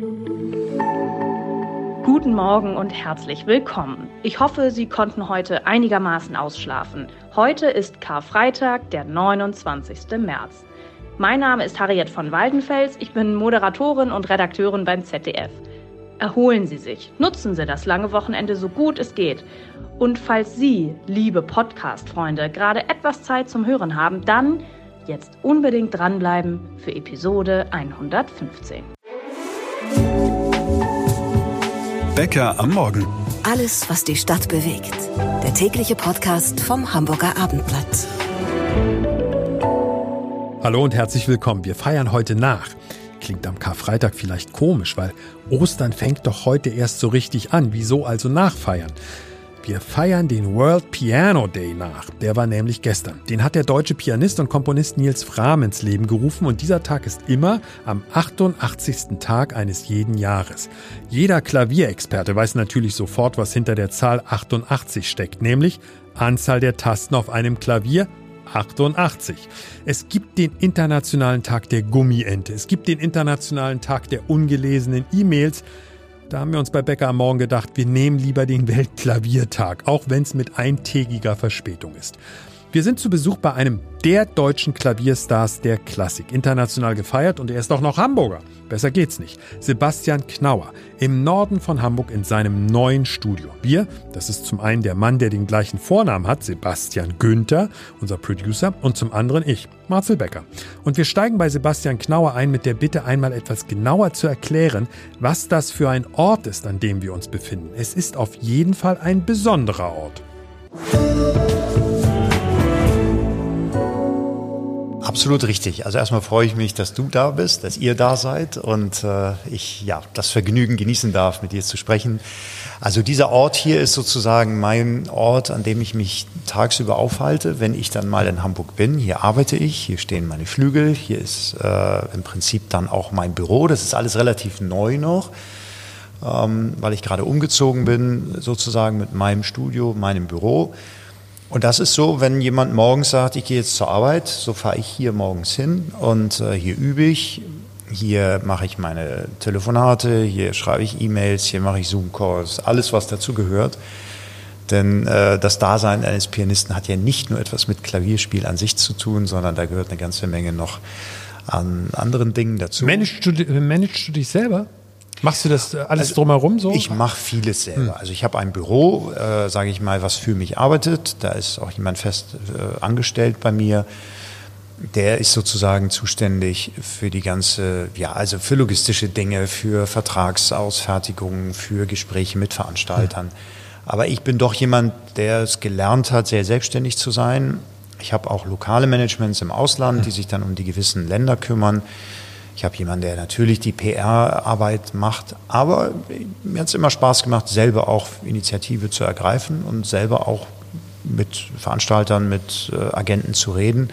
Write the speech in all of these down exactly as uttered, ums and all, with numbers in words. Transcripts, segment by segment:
Guten Morgen und herzlich willkommen. Ich hoffe, Sie konnten heute einigermaßen ausschlafen. Heute ist Karfreitag, der neunundzwanzigsten März. Mein Name ist Harriet von Waldenfels, ich bin Moderatorin und Redakteurin beim Z D F. Erholen Sie sich, nutzen Sie das lange Wochenende so gut es geht. Und falls Sie, liebe Podcast-Freunde, gerade etwas Zeit zum Hören haben, dann jetzt unbedingt dranbleiben für Episode hundertfünfzehn. Bäcker am Morgen. Alles, was die Stadt bewegt. Der tägliche Podcast vom Hamburger Abendblatt. Hallo und herzlich willkommen. Wir feiern heute nach. Klingt am Karfreitag vielleicht komisch, weil Ostern fängt doch heute erst so richtig an. Wieso also nachfeiern? Wir feiern den World Piano Day nach. Der war nämlich gestern. Den hat der deutsche Pianist und Komponist Nils Frahm ins Leben gerufen und dieser Tag ist immer am achtundachtzigsten Tag eines jeden Jahres. Jeder Klavierexperte weiß natürlich sofort, was hinter der Zahl achtundachtzig steckt, nämlich Anzahl der Tasten auf einem Klavier, achtundachtzig. Es gibt den Internationalen Tag der Gummiente. Es gibt den Internationalen Tag der ungelesenen E-Mails. Da haben wir uns bei Bäcker am Morgen gedacht, wir nehmen lieber den Weltklaviertag, auch wenn es mit eintägiger Verspätung ist. Wir sind zu Besuch bei einem der deutschen Klavierstars der Klassik, international gefeiert und er ist auch noch Hamburger. Besser geht's nicht. Sebastian Knauer, im Norden von Hamburg in seinem neuen Studio. Wir, das ist zum einen der Mann, der den gleichen Vornamen hat, Sebastian Günther, unser Producer, und zum anderen ich, Marcel Becker. Und wir steigen bei Sebastian Knauer ein mit der Bitte, einmal etwas genauer zu erklären, was das für ein Ort ist, an dem wir uns befinden. Es ist auf jeden Fall ein besonderer Ort. Absolut richtig. Also erstmal freue ich mich, dass du da bist, dass ihr da seid und äh, ich ja das Vergnügen genießen darf, mit dir zu sprechen. Also dieser Ort hier ist sozusagen mein Ort, an dem ich mich tagsüber aufhalte, wenn ich dann mal in Hamburg bin. Hier arbeite ich, hier stehen meine Flügel, hier ist äh, im Prinzip dann auch mein Büro. Das ist alles relativ neu noch, ähm, weil ich gerade umgezogen bin, sozusagen mit meinem Studio, meinem Büro. Und das ist so, wenn jemand morgens sagt, ich gehe jetzt zur Arbeit, so fahre ich hier morgens hin und äh, hier übe ich, hier mache ich meine Telefonate, hier schreibe ich E-Mails, hier mache ich Zoom-Calls, alles was dazu gehört. Denn äh, das Dasein eines Pianisten hat ja nicht nur etwas mit Klavierspiel an sich zu tun, sondern da gehört eine ganze Menge noch an anderen Dingen dazu. Managst du, managst du dich selber? Machst du das alles also, drumherum so? Ich mache vieles selber. Also ich habe ein Büro, äh, sage ich mal, was für mich arbeitet. Da ist auch jemand fest äh, angestellt bei mir. Der ist sozusagen zuständig für die ganze, ja, also für logistische Dinge, für Vertragsausfertigungen, für Gespräche mit Veranstaltern. Mhm. Aber ich bin doch jemand, der es gelernt hat, sehr selbstständig zu sein. Ich habe auch lokale Managements im Ausland, mhm. die sich dann um die gewissen Länder kümmern. Ich habe jemanden, der natürlich die P R-Arbeit macht, aber mir hat es immer Spaß gemacht, selber auch Initiative zu ergreifen und selber auch mit Veranstaltern, mit äh, Agenten zu reden.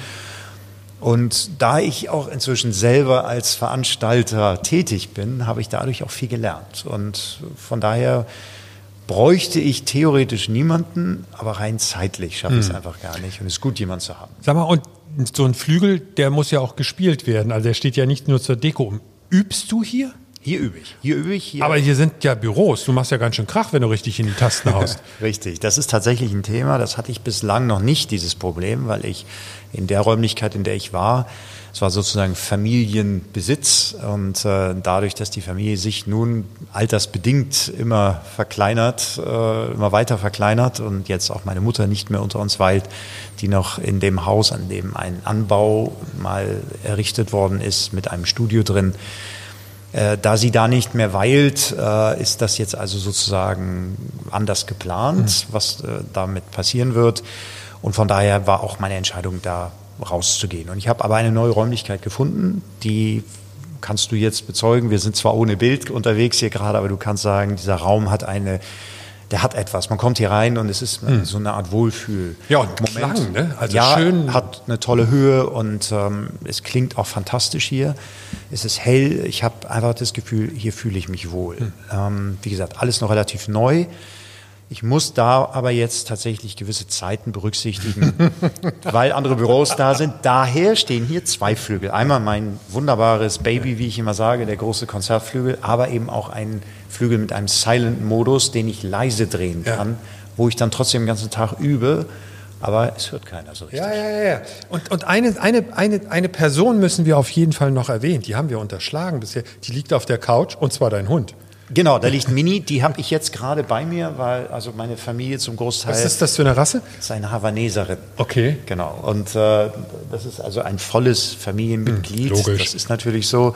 Und da ich auch inzwischen selber als Veranstalter tätig bin, habe ich dadurch auch viel gelernt. Und von daher bräuchte ich theoretisch niemanden, aber rein zeitlich schaffe ich es einfach gar nicht. Und es ist gut, jemanden zu haben. Sag mal, und so ein Flügel, der muss ja auch gespielt werden. Also der steht ja nicht nur zur Deko. Übst du hier? Hier übe ich. Hier übe ich. Hier. Aber hier sind ja Büros. Du machst ja ganz schön Krach, wenn du richtig in die Tasten haust. Richtig. Das ist tatsächlich ein Thema. Das hatte ich bislang noch nicht, dieses Problem, weil ich in der Räumlichkeit, in der ich war, es war sozusagen Familienbesitz und äh, dadurch, dass die Familie sich nun altersbedingt immer verkleinert, äh, immer weiter verkleinert und jetzt auch meine Mutter nicht mehr unter uns weilt, die noch in dem Haus, an dem ein Anbau mal errichtet worden ist, mit einem Studio drin, äh, da sie da nicht mehr weilt, äh, ist das jetzt also sozusagen anders geplant, mhm. was äh, damit passieren wird. Und von daher war auch meine Entscheidung da, rauszugehen. Und ich habe aber eine neue Räumlichkeit gefunden, die kannst du jetzt bezeugen. Wir sind zwar ohne Bild unterwegs hier gerade, aber du kannst sagen, dieser Raum hat eine, der hat etwas. Man kommt hier rein und es ist hm. so eine Art Wohlfühl. Ja, und Moment. Klang, ne? Also ja, schön. Hat eine tolle Höhe und ähm, es klingt auch fantastisch hier. Es ist hell. Ich habe einfach das Gefühl, hier fühle ich mich wohl. Hm. Ähm, wie gesagt, alles noch relativ neu. Ich muss da aber jetzt tatsächlich gewisse Zeiten berücksichtigen, weil andere Büros da sind. Daher stehen hier zwei Flügel. Einmal mein wunderbares Baby, wie ich immer sage, der große Konzertflügel, aber eben auch ein Flügel mit einem Silent-Modus, den ich leise drehen kann, ja. wo ich dann trotzdem den ganzen Tag übe. Aber es hört keiner so richtig. Ja, ja, ja. Und, und eine, eine, eine, eine Person müssen wir auf jeden Fall noch erwähnen. Die haben wir unterschlagen bisher. Die liegt auf der Couch, und zwar dein Hund. Genau, da liegt Mini, die habe ich jetzt gerade bei mir, weil also meine Familie zum Großteil... Was ist das für eine Rasse? Das ist eine Havaneserin. Okay. Genau, und äh, das ist also ein volles Familienmitglied. Hm, logisch. Das ist natürlich so.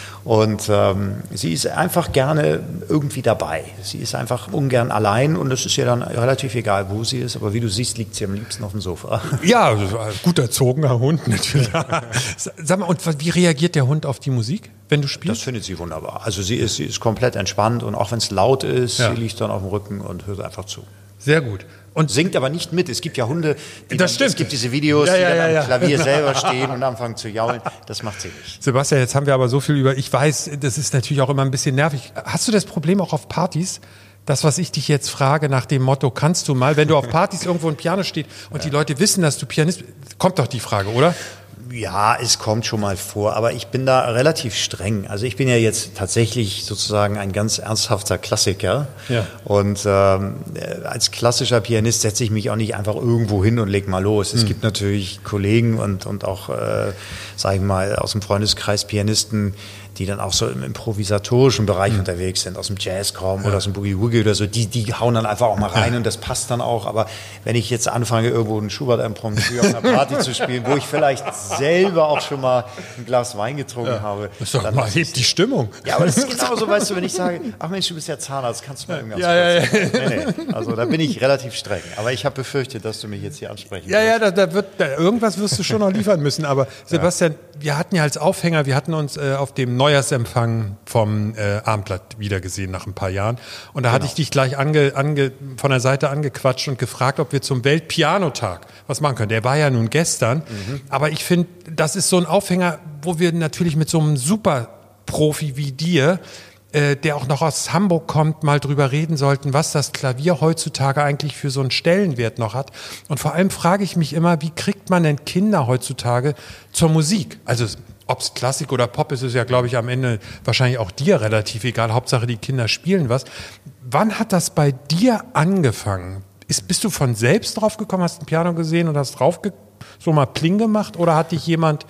Und ähm, sie ist einfach gerne irgendwie dabei. Sie ist einfach ungern allein und es ist ihr dann relativ egal, wo sie ist. Aber wie du siehst, liegt sie am liebsten auf dem Sofa. Ja, gut erzogener Hund natürlich. Sag mal, und wie reagiert der Hund auf die Musik, wenn du spielst? Das findet sie wunderbar. Also sie ist, sie ist komplett entspannt und auch wenn es laut ist, ja. sie liegt dann auf dem Rücken und hört einfach zu. Sehr gut. Und singt aber nicht mit. Es gibt ja Hunde, die das dann, stimmt. Es gibt diese Videos, ja, ja, die dann ja, am ja. Klavier selber stehen und anfangen zu jaulen. Das macht sie nicht. Sebastian, jetzt haben wir aber so viel über, ich weiß, das ist natürlich auch immer ein bisschen nervig. Hast du das Problem auch auf Partys? Das, was ich dich jetzt frage nach dem Motto, kannst du mal, wenn du auf Partys irgendwo ein Piano steht und ja. die Leute wissen, dass du Pianist bist, kommt doch die Frage, oder? Ja, es kommt schon mal vor, aber ich bin da relativ streng. Also ich bin ja jetzt tatsächlich sozusagen ein ganz ernsthafter Klassiker. Ja. Und ähm, als klassischer Pianist setze ich mich auch nicht einfach irgendwo hin und leg mal los. Es hm. gibt natürlich Kollegen und, und auch, äh, sag ich mal, aus dem Freundeskreis Pianisten, die dann auch so im improvisatorischen Bereich mhm. unterwegs sind, aus dem Jazzraum ja. oder aus dem Boogie-Woogie oder so, die, die hauen dann einfach auch mal rein ja. und das passt dann auch. Aber wenn ich jetzt anfange, irgendwo einen Schubert-Impromptu auf einer Party zu spielen, wo ich vielleicht selber auch schon mal ein Glas Wein getrunken ja. habe. Das ist doch dann mal hebt die Stimmung. Ja, aber das ist genauso, weißt du, wenn ich sage, ach Mensch, du bist ja Zahnarzt, kannst du mal irgendwas ja, ja, ja. nee, nee. Also da bin ich relativ streng. Aber ich habe befürchtet, dass du mich jetzt hier ansprechen Ja, ja, da, da wird, da, irgendwas wirst du schon noch liefern müssen. Aber Sebastian, ja. wir hatten ja als Aufhänger, wir hatten uns äh, auf dem Neujahrsempfang vom äh, Abendblatt wiedergesehen nach ein paar Jahren. Und da genau. hatte ich dich gleich ange, ange, von der Seite angequatscht und gefragt, ob wir zum Weltpianotag was machen können. Der war ja nun gestern. Mhm. Aber ich finde, das ist so ein Aufhänger, wo wir natürlich mit so einem Superprofi wie dir, äh, der auch noch aus Hamburg kommt, mal drüber reden sollten, was das Klavier heutzutage eigentlich für so einen Stellenwert noch hat. Und vor allem frage ich mich immer, wie kriegt man denn Kinder heutzutage zur Musik? Also ob es Klassik oder Pop ist, ist ja, glaube ich, am Ende wahrscheinlich auch dir relativ egal. Hauptsache, die Kinder spielen was. Wann hat das bei dir angefangen? Ist, bist du von selbst drauf gekommen, hast ein Piano gesehen und hast drauf ge- so mal Pling gemacht? Oder hat dich jemand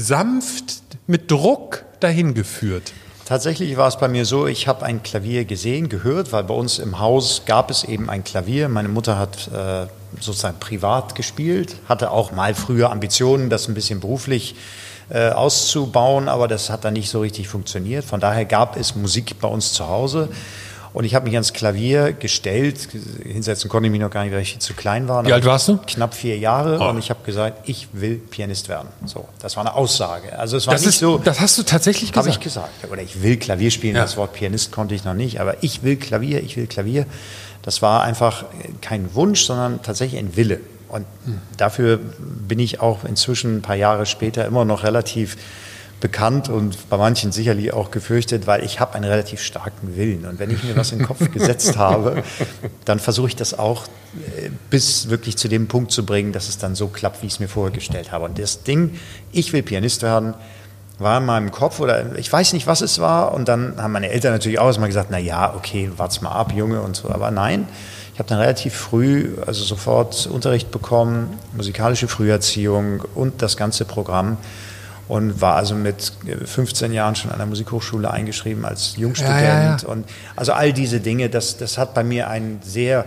sanft mit Druck dahin geführt? Tatsächlich war es bei mir so, ich habe ein Klavier gesehen, gehört, weil bei uns im Haus gab es eben ein Klavier. Meine Mutter hat äh, sozusagen privat gespielt, hatte auch mal früher Ambitionen, das ein bisschen beruflich äh, auszubauen, aber das hat dann nicht so richtig funktioniert. Von daher gab es Musik bei uns zu Hause. Und ich habe mich ans Klavier gestellt, hinsetzen konnte ich mich noch gar nicht, weil ich viel zu klein war. Wie alt warst du? Knapp vier Jahre oh. und ich habe gesagt, ich will Pianist werden. So, das war eine Aussage. Also es war das nicht ist, so. Das hast du tatsächlich gesagt? Habe ich gesagt. Oder ich will Klavier spielen, ja. Das Wort Pianist konnte ich noch nicht, aber ich will Klavier, ich will Klavier. Das war einfach kein Wunsch, sondern tatsächlich ein Wille. Und hm. dafür bin ich auch inzwischen ein paar Jahre später immer noch relativ bekannt und bei manchen sicherlich auch gefürchtet, weil ich habe einen relativ starken Willen. Und wenn ich mir was in den Kopf gesetzt habe, dann versuche ich das auch bis wirklich zu dem Punkt zu bringen, dass es dann so klappt, wie ich es mir vorgestellt habe. Und das Ding, ich will Pianist werden, war in meinem Kopf oder ich weiß nicht, was es war. Und dann haben meine Eltern natürlich auch erstmal gesagt, na ja, okay, wart's mal ab, Junge und so. Aber nein, ich habe dann relativ früh, also sofort Unterricht bekommen, musikalische Früherziehung und das ganze Programm. Und war also mit fünfzehn Jahren schon an der Musikhochschule eingeschrieben als Jungstudent. Ja, ja, ja. Und also all diese Dinge, das, das hat bei mir einen sehr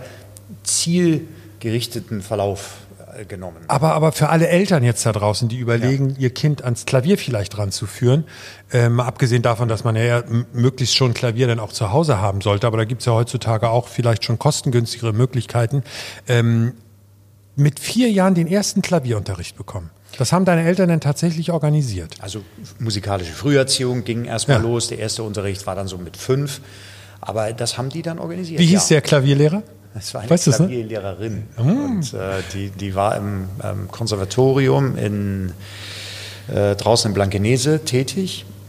zielgerichteten Verlauf genommen. Aber, aber für alle Eltern jetzt da draußen, die überlegen, ja. ihr Kind ans Klavier vielleicht ranzuführen, äh, mal abgesehen davon, dass man ja m- möglichst schon Klavier dann auch zu Hause haben sollte, aber da gibt es ja heutzutage auch vielleicht schon kostengünstigere Möglichkeiten, ähm, mit vier Jahren den ersten Klavierunterricht bekommen. Das haben deine Eltern denn tatsächlich organisiert? Also musikalische Früherziehung ging erstmal ja. los. Der erste Unterricht war dann so mit fünf. Aber das haben die dann organisiert. Wie hieß ja. der Klavierlehrer? Das war eine weißt Klavierlehrerin. Ne? Mm. Und äh, die, die war im ähm, Konservatorium in, äh, draußen in Blankenese tätig.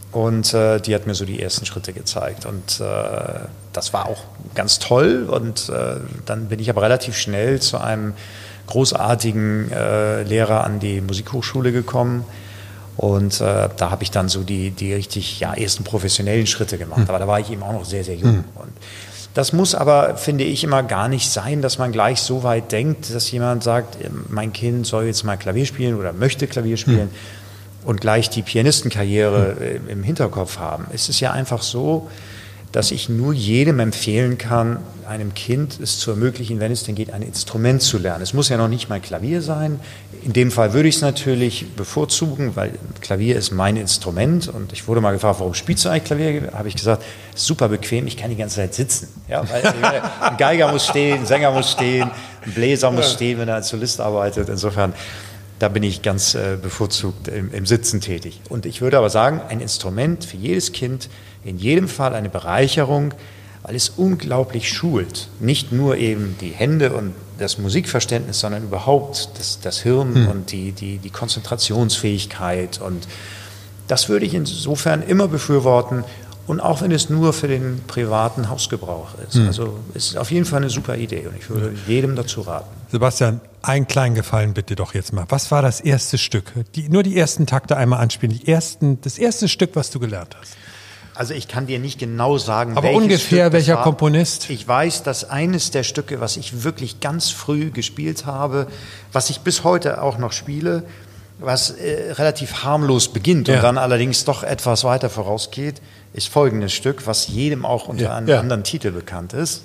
Und äh, die hat mir so die ersten Schritte gezeigt. Und äh, das war auch ganz toll. Und äh, dann bin ich aber relativ schnell zu einem großartigen äh, Lehrer an die Musikhochschule gekommen. Und äh, da habe ich dann so die, die richtig ja, ersten professionellen Schritte gemacht. Mhm. Aber da war ich eben auch noch sehr, sehr jung. Mhm. Und das muss aber, finde ich, immer gar nicht sein, dass man gleich so weit denkt, dass jemand sagt, mein Kind soll jetzt mal Klavier spielen oder möchte Klavier spielen. Mhm. Und gleich die Pianistenkarriere hm. im Hinterkopf haben. Es ist ja einfach so, dass ich nur jedem empfehlen kann, einem Kind es zu ermöglichen, wenn es denn geht, ein Instrument zu lernen. Es muss ja noch nicht mal Klavier sein. In dem Fall würde ich es natürlich bevorzugen, weil Klavier ist mein Instrument. Und ich wurde mal gefragt, warum spielst du eigentlich Klavier? Habe ich gesagt, super bequem, ich kann die ganze Zeit sitzen. Ja, weil ein Geiger muss stehen, ein Sänger muss stehen, ein Bläser muss stehen, wenn er als Solist arbeitet. Insofern, da bin ich ganz äh, bevorzugt im, im Sitzen tätig. Und ich würde aber sagen, ein Instrument für jedes Kind, in jedem Fall eine Bereicherung, weil es unglaublich schult. Nicht nur eben die Hände und das Musikverständnis, sondern überhaupt das, das Hirn hm. und die, die, die Konzentrationsfähigkeit. Und das würde ich insofern immer befürworten. Und auch wenn es nur für den privaten Hausgebrauch ist. Hm. Also es ist auf jeden Fall eine super Idee und ich würde jedem dazu raten. Sebastian, einen kleinen Gefallen bitte doch jetzt mal. Was war das erste Stück? Die, nur die ersten Takte einmal anspielen. Die ersten, das erste Stück, was du gelernt hast. Also ich kann dir nicht genau sagen, aber ungefähr Stück welcher war. Komponist? Ich weiß, dass eines der Stücke, was ich wirklich ganz früh gespielt habe, was ich bis heute auch noch spiele, was äh, relativ harmlos beginnt ja. und dann allerdings doch etwas weiter vorausgeht, ist folgendes Stück, was jedem auch unter ja. einem ja. anderen Titel bekannt ist.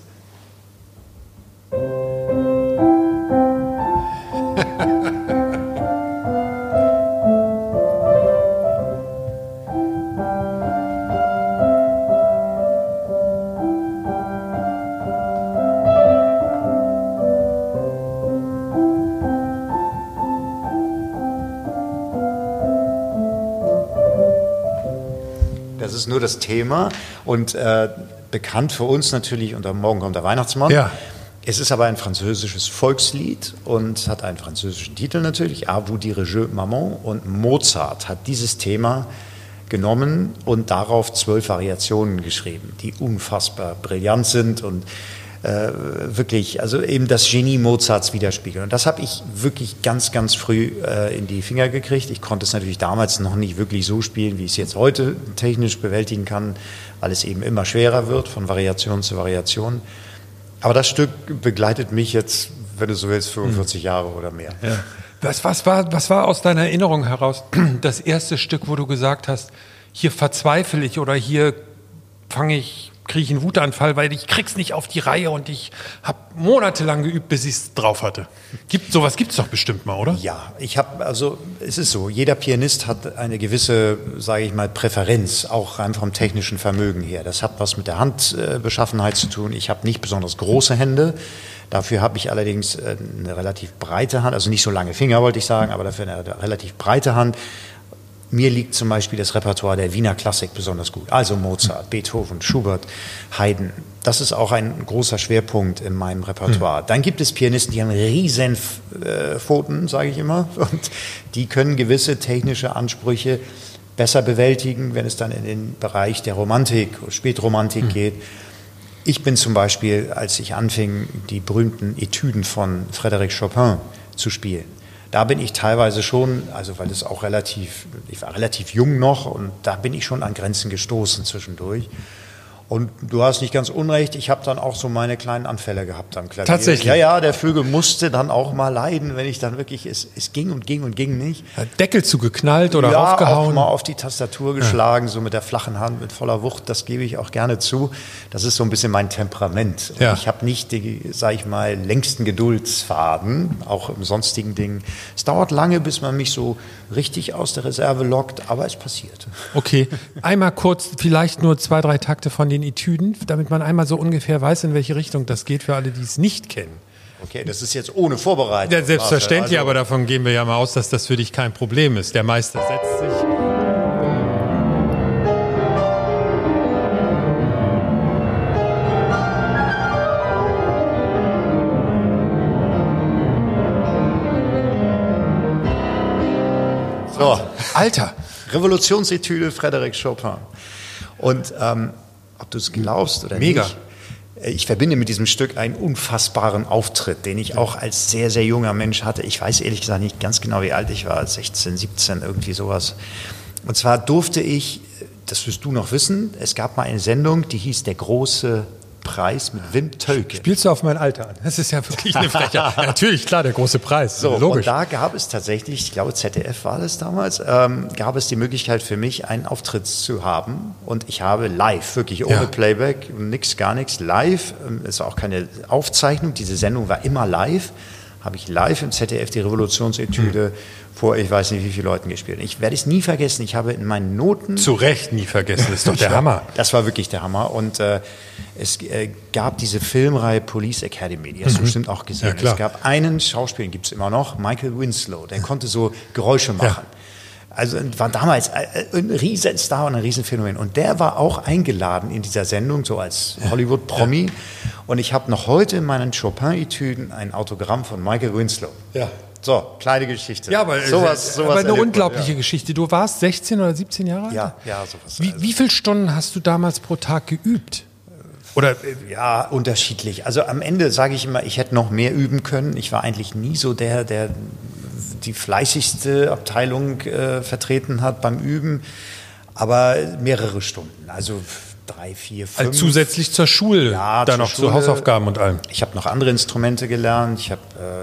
Das ist nur das Thema und äh, bekannt für uns natürlich, und morgen kommt der Weihnachtsmann. Ja. Es ist aber ein französisches Volkslied und hat einen französischen Titel natürlich, A vous dire je maman. Und Mozart hat dieses Thema genommen und darauf zwölf Variationen geschrieben, die unfassbar brillant sind und äh, wirklich, also eben das Genie Mozarts widerspiegeln. Und das habe ich wirklich ganz, ganz früh äh, in die Finger gekriegt. Ich konnte es natürlich damals noch nicht wirklich so spielen, wie ich es jetzt heute technisch bewältigen kann, weil es eben immer schwerer wird, von Variation zu Variation. Aber das Stück begleitet mich jetzt, wenn du so willst, fünfundvierzig hm. Jahre oder mehr. Ja. Was, was, war, was war aus deiner Erinnerung heraus das erste Stück, wo du gesagt hast, hier verzweifle ich oder hier fange ich, kriege ich einen Wutanfall, weil ich krieg's nicht auf die Reihe und ich habe monatelang geübt, bis ich es drauf hatte. Gibt, sowas gibt es doch bestimmt mal, oder? Ja, ich habe, also es ist so, jeder Pianist hat eine gewisse, sage ich mal, Präferenz, auch rein vom technischen Vermögen her. Das hat was mit der Handbeschaffenheit zu tun. Ich habe nicht besonders große Hände. Dafür habe ich allerdings eine relativ breite Hand, also nicht so lange Finger, wollte ich sagen, aber dafür eine relativ breite Hand. Mir liegt zum Beispiel das Repertoire der Wiener Klassik besonders gut. Also Mozart, Beethoven, Schubert, Haydn. Das ist auch ein großer Schwerpunkt in meinem Repertoire. Mhm. Dann gibt es Pianisten, die haben riesen äh, Pfoten, sage ich immer. Und die können gewisse technische Ansprüche besser bewältigen, wenn es dann in den Bereich der Romantik, Spätromantik mhm. geht. Ich bin zum Beispiel, als ich anfing, die berühmten Etüden von Frédéric Chopin zu spielen, da bin ich teilweise schon, also weil es auch relativ, ich war relativ jung noch und da bin ich schon an Grenzen gestoßen zwischendurch. Und du hast nicht ganz unrecht, ich habe dann auch so meine kleinen Anfälle gehabt am Klavier. Tatsächlich? Ja, ja, der Flügel musste dann auch mal leiden, wenn ich dann wirklich, es, es ging und ging und ging nicht. Deckel zugeknallt oder ja, aufgehauen? Ja, auch mal auf die Tastatur geschlagen, ja. so mit der flachen Hand, mit voller Wucht, das gebe ich auch gerne zu. Das ist so ein bisschen mein Temperament. Und ja. ich habe nicht die, sag ich mal, längsten Geduldsfaden, auch im sonstigen Ding. Es dauert lange, bis man mich so richtig aus der Reserve lockt, aber es passiert. Okay, einmal kurz, vielleicht nur zwei, drei Takte von den Etüden, damit man einmal so ungefähr weiß, in welche Richtung das geht, für alle, die es nicht kennen. Okay, das ist jetzt ohne Vorbereitung. Ja, selbstverständlich, also, aber davon gehen wir ja mal aus, dass das für dich kein Problem ist. Der Meister setzt sich. So. Alter, Revolutionsetüde Frédéric Chopin. Und ähm, ob du es glaubst oder Mega. nicht, ich verbinde mit diesem Stück einen unfassbaren Auftritt, den ich auch als sehr, sehr junger Mensch hatte. Ich weiß ehrlich gesagt nicht ganz genau, wie alt ich war, sechzehn, siebzehn, irgendwie sowas. Und zwar durfte ich, das wirst du noch wissen, es gab mal eine Sendung, die hieß Der große Preis mit Wim Tölke. Spielst du auf mein Alter an? Das ist ja wirklich eine Frechheit. Ja, natürlich, klar, der große Preis. So, logisch. Und da gab es tatsächlich, ich glaube Z D F war das damals, ähm, gab es die Möglichkeit für mich, einen Auftritt zu haben. Und ich habe live, wirklich ohne Ja. Playback, nix, gar nichts, live, ähm, es war auch keine Aufzeichnung, diese Sendung war immer live, habe ich live im Z D F die Revolutionsetüde mhm. vor, ich weiß nicht wie viele Leuten gespielt. Ich werde es nie vergessen, ich habe in meinen Noten... Zu Recht nie vergessen, das ist doch der Hammer. Das war wirklich der Hammer. Und äh, es äh, gab diese Filmreihe Police Academy, die hast du Mhm. bestimmt auch gesehen. Ja, klar. Es gab einen Schauspieler, den gibt es immer noch, Michael Winslow, der konnte so Geräusche machen. Ja. Also war damals ein Riesenstar und ein Riesenphänomen. Und der war auch eingeladen in dieser Sendung, so als Hollywood-Promi. Ja. Und ich habe noch heute in meinen Chopin-Etüden ein Autogramm von Michael Winslow. Ja. So, kleine Geschichte. Ja, aber, sowas, sowas aber eine erlebt unglaubliche man, ja. Geschichte. Du warst sechzehn oder siebzehn Jahre alt? Ja, ja, sowas. Wie, wie viele Stunden hast du damals pro Tag geübt? Oder ja, unterschiedlich. Also am Ende sage ich immer, ich hätte noch mehr üben können. Ich war eigentlich nie so der, der die fleißigste Abteilung äh, vertreten hat beim Üben, aber mehrere Stunden. Also drei, vier, fünf. Also zusätzlich zur Schule, ja, dann zur noch Schule. zu Hausaufgaben und allem. Ich habe noch andere Instrumente gelernt. Ich habe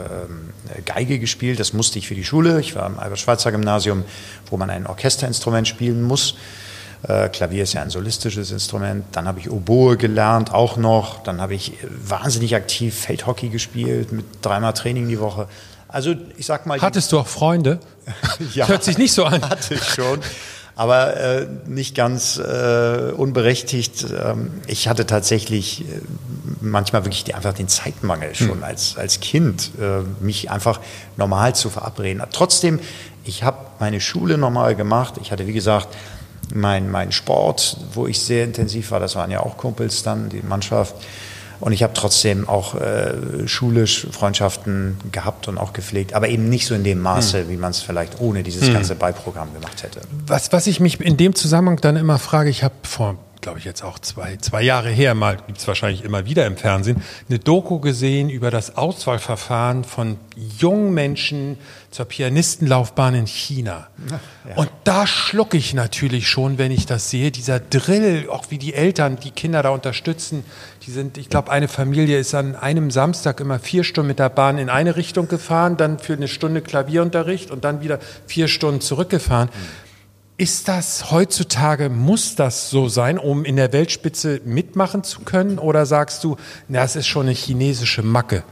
äh, Geige gespielt, das musste ich für die Schule. Ich war am Albert-Schweitzer-Gymnasium, wo man ein Orchesterinstrument spielen muss. Äh, Klavier ist ja ein solistisches Instrument. Dann habe ich Oboe gelernt, auch noch. Dann habe ich wahnsinnig aktiv Feldhockey gespielt, mit dreimal Training die Woche. Also ich sag mal... Hattest du auch Freunde? Ja, hört sich nicht so an. Hatte ich schon. Aber äh, nicht ganz äh, unberechtigt. Ähm, ich hatte tatsächlich äh, manchmal wirklich die, einfach den Zeitmangel schon hm. als, als Kind, äh, mich einfach normal zu verabreden. Trotzdem, ich habe meine Schule normal gemacht. Ich hatte, wie gesagt, mein, mein Sport, wo ich sehr intensiv war. Das waren ja auch Kumpels dann, die Mannschaft. Und ich habe trotzdem auch äh, schulisch Freundschaften gehabt und auch gepflegt, aber eben nicht so in dem Maße, hm. wie man es vielleicht ohne dieses hm. ganze Beiprogramm gemacht hätte. Was, was ich mich in dem Zusammenhang dann immer frage, ich habe vor, glaube ich jetzt auch zwei, zwei Jahre her, mal gibt es wahrscheinlich immer wieder im Fernsehen, eine Doku gesehen über das Auswahlverfahren von jungen Menschen zur Pianistenlaufbahn in China. Ja. Und da schlucke ich natürlich schon, wenn ich das sehe, dieser Drill, auch wie die Eltern die Kinder da unterstützen. Die sind, ich glaube, eine Familie ist an einem Samstag immer vier Stunden mit der Bahn in eine Richtung gefahren, dann für eine Stunde Klavierunterricht und dann wieder vier Stunden zurückgefahren. Mhm. Ist das heutzutage, muss das so sein, um in der Weltspitze mitmachen zu können? Oder sagst du, na, es ist schon eine chinesische Macke?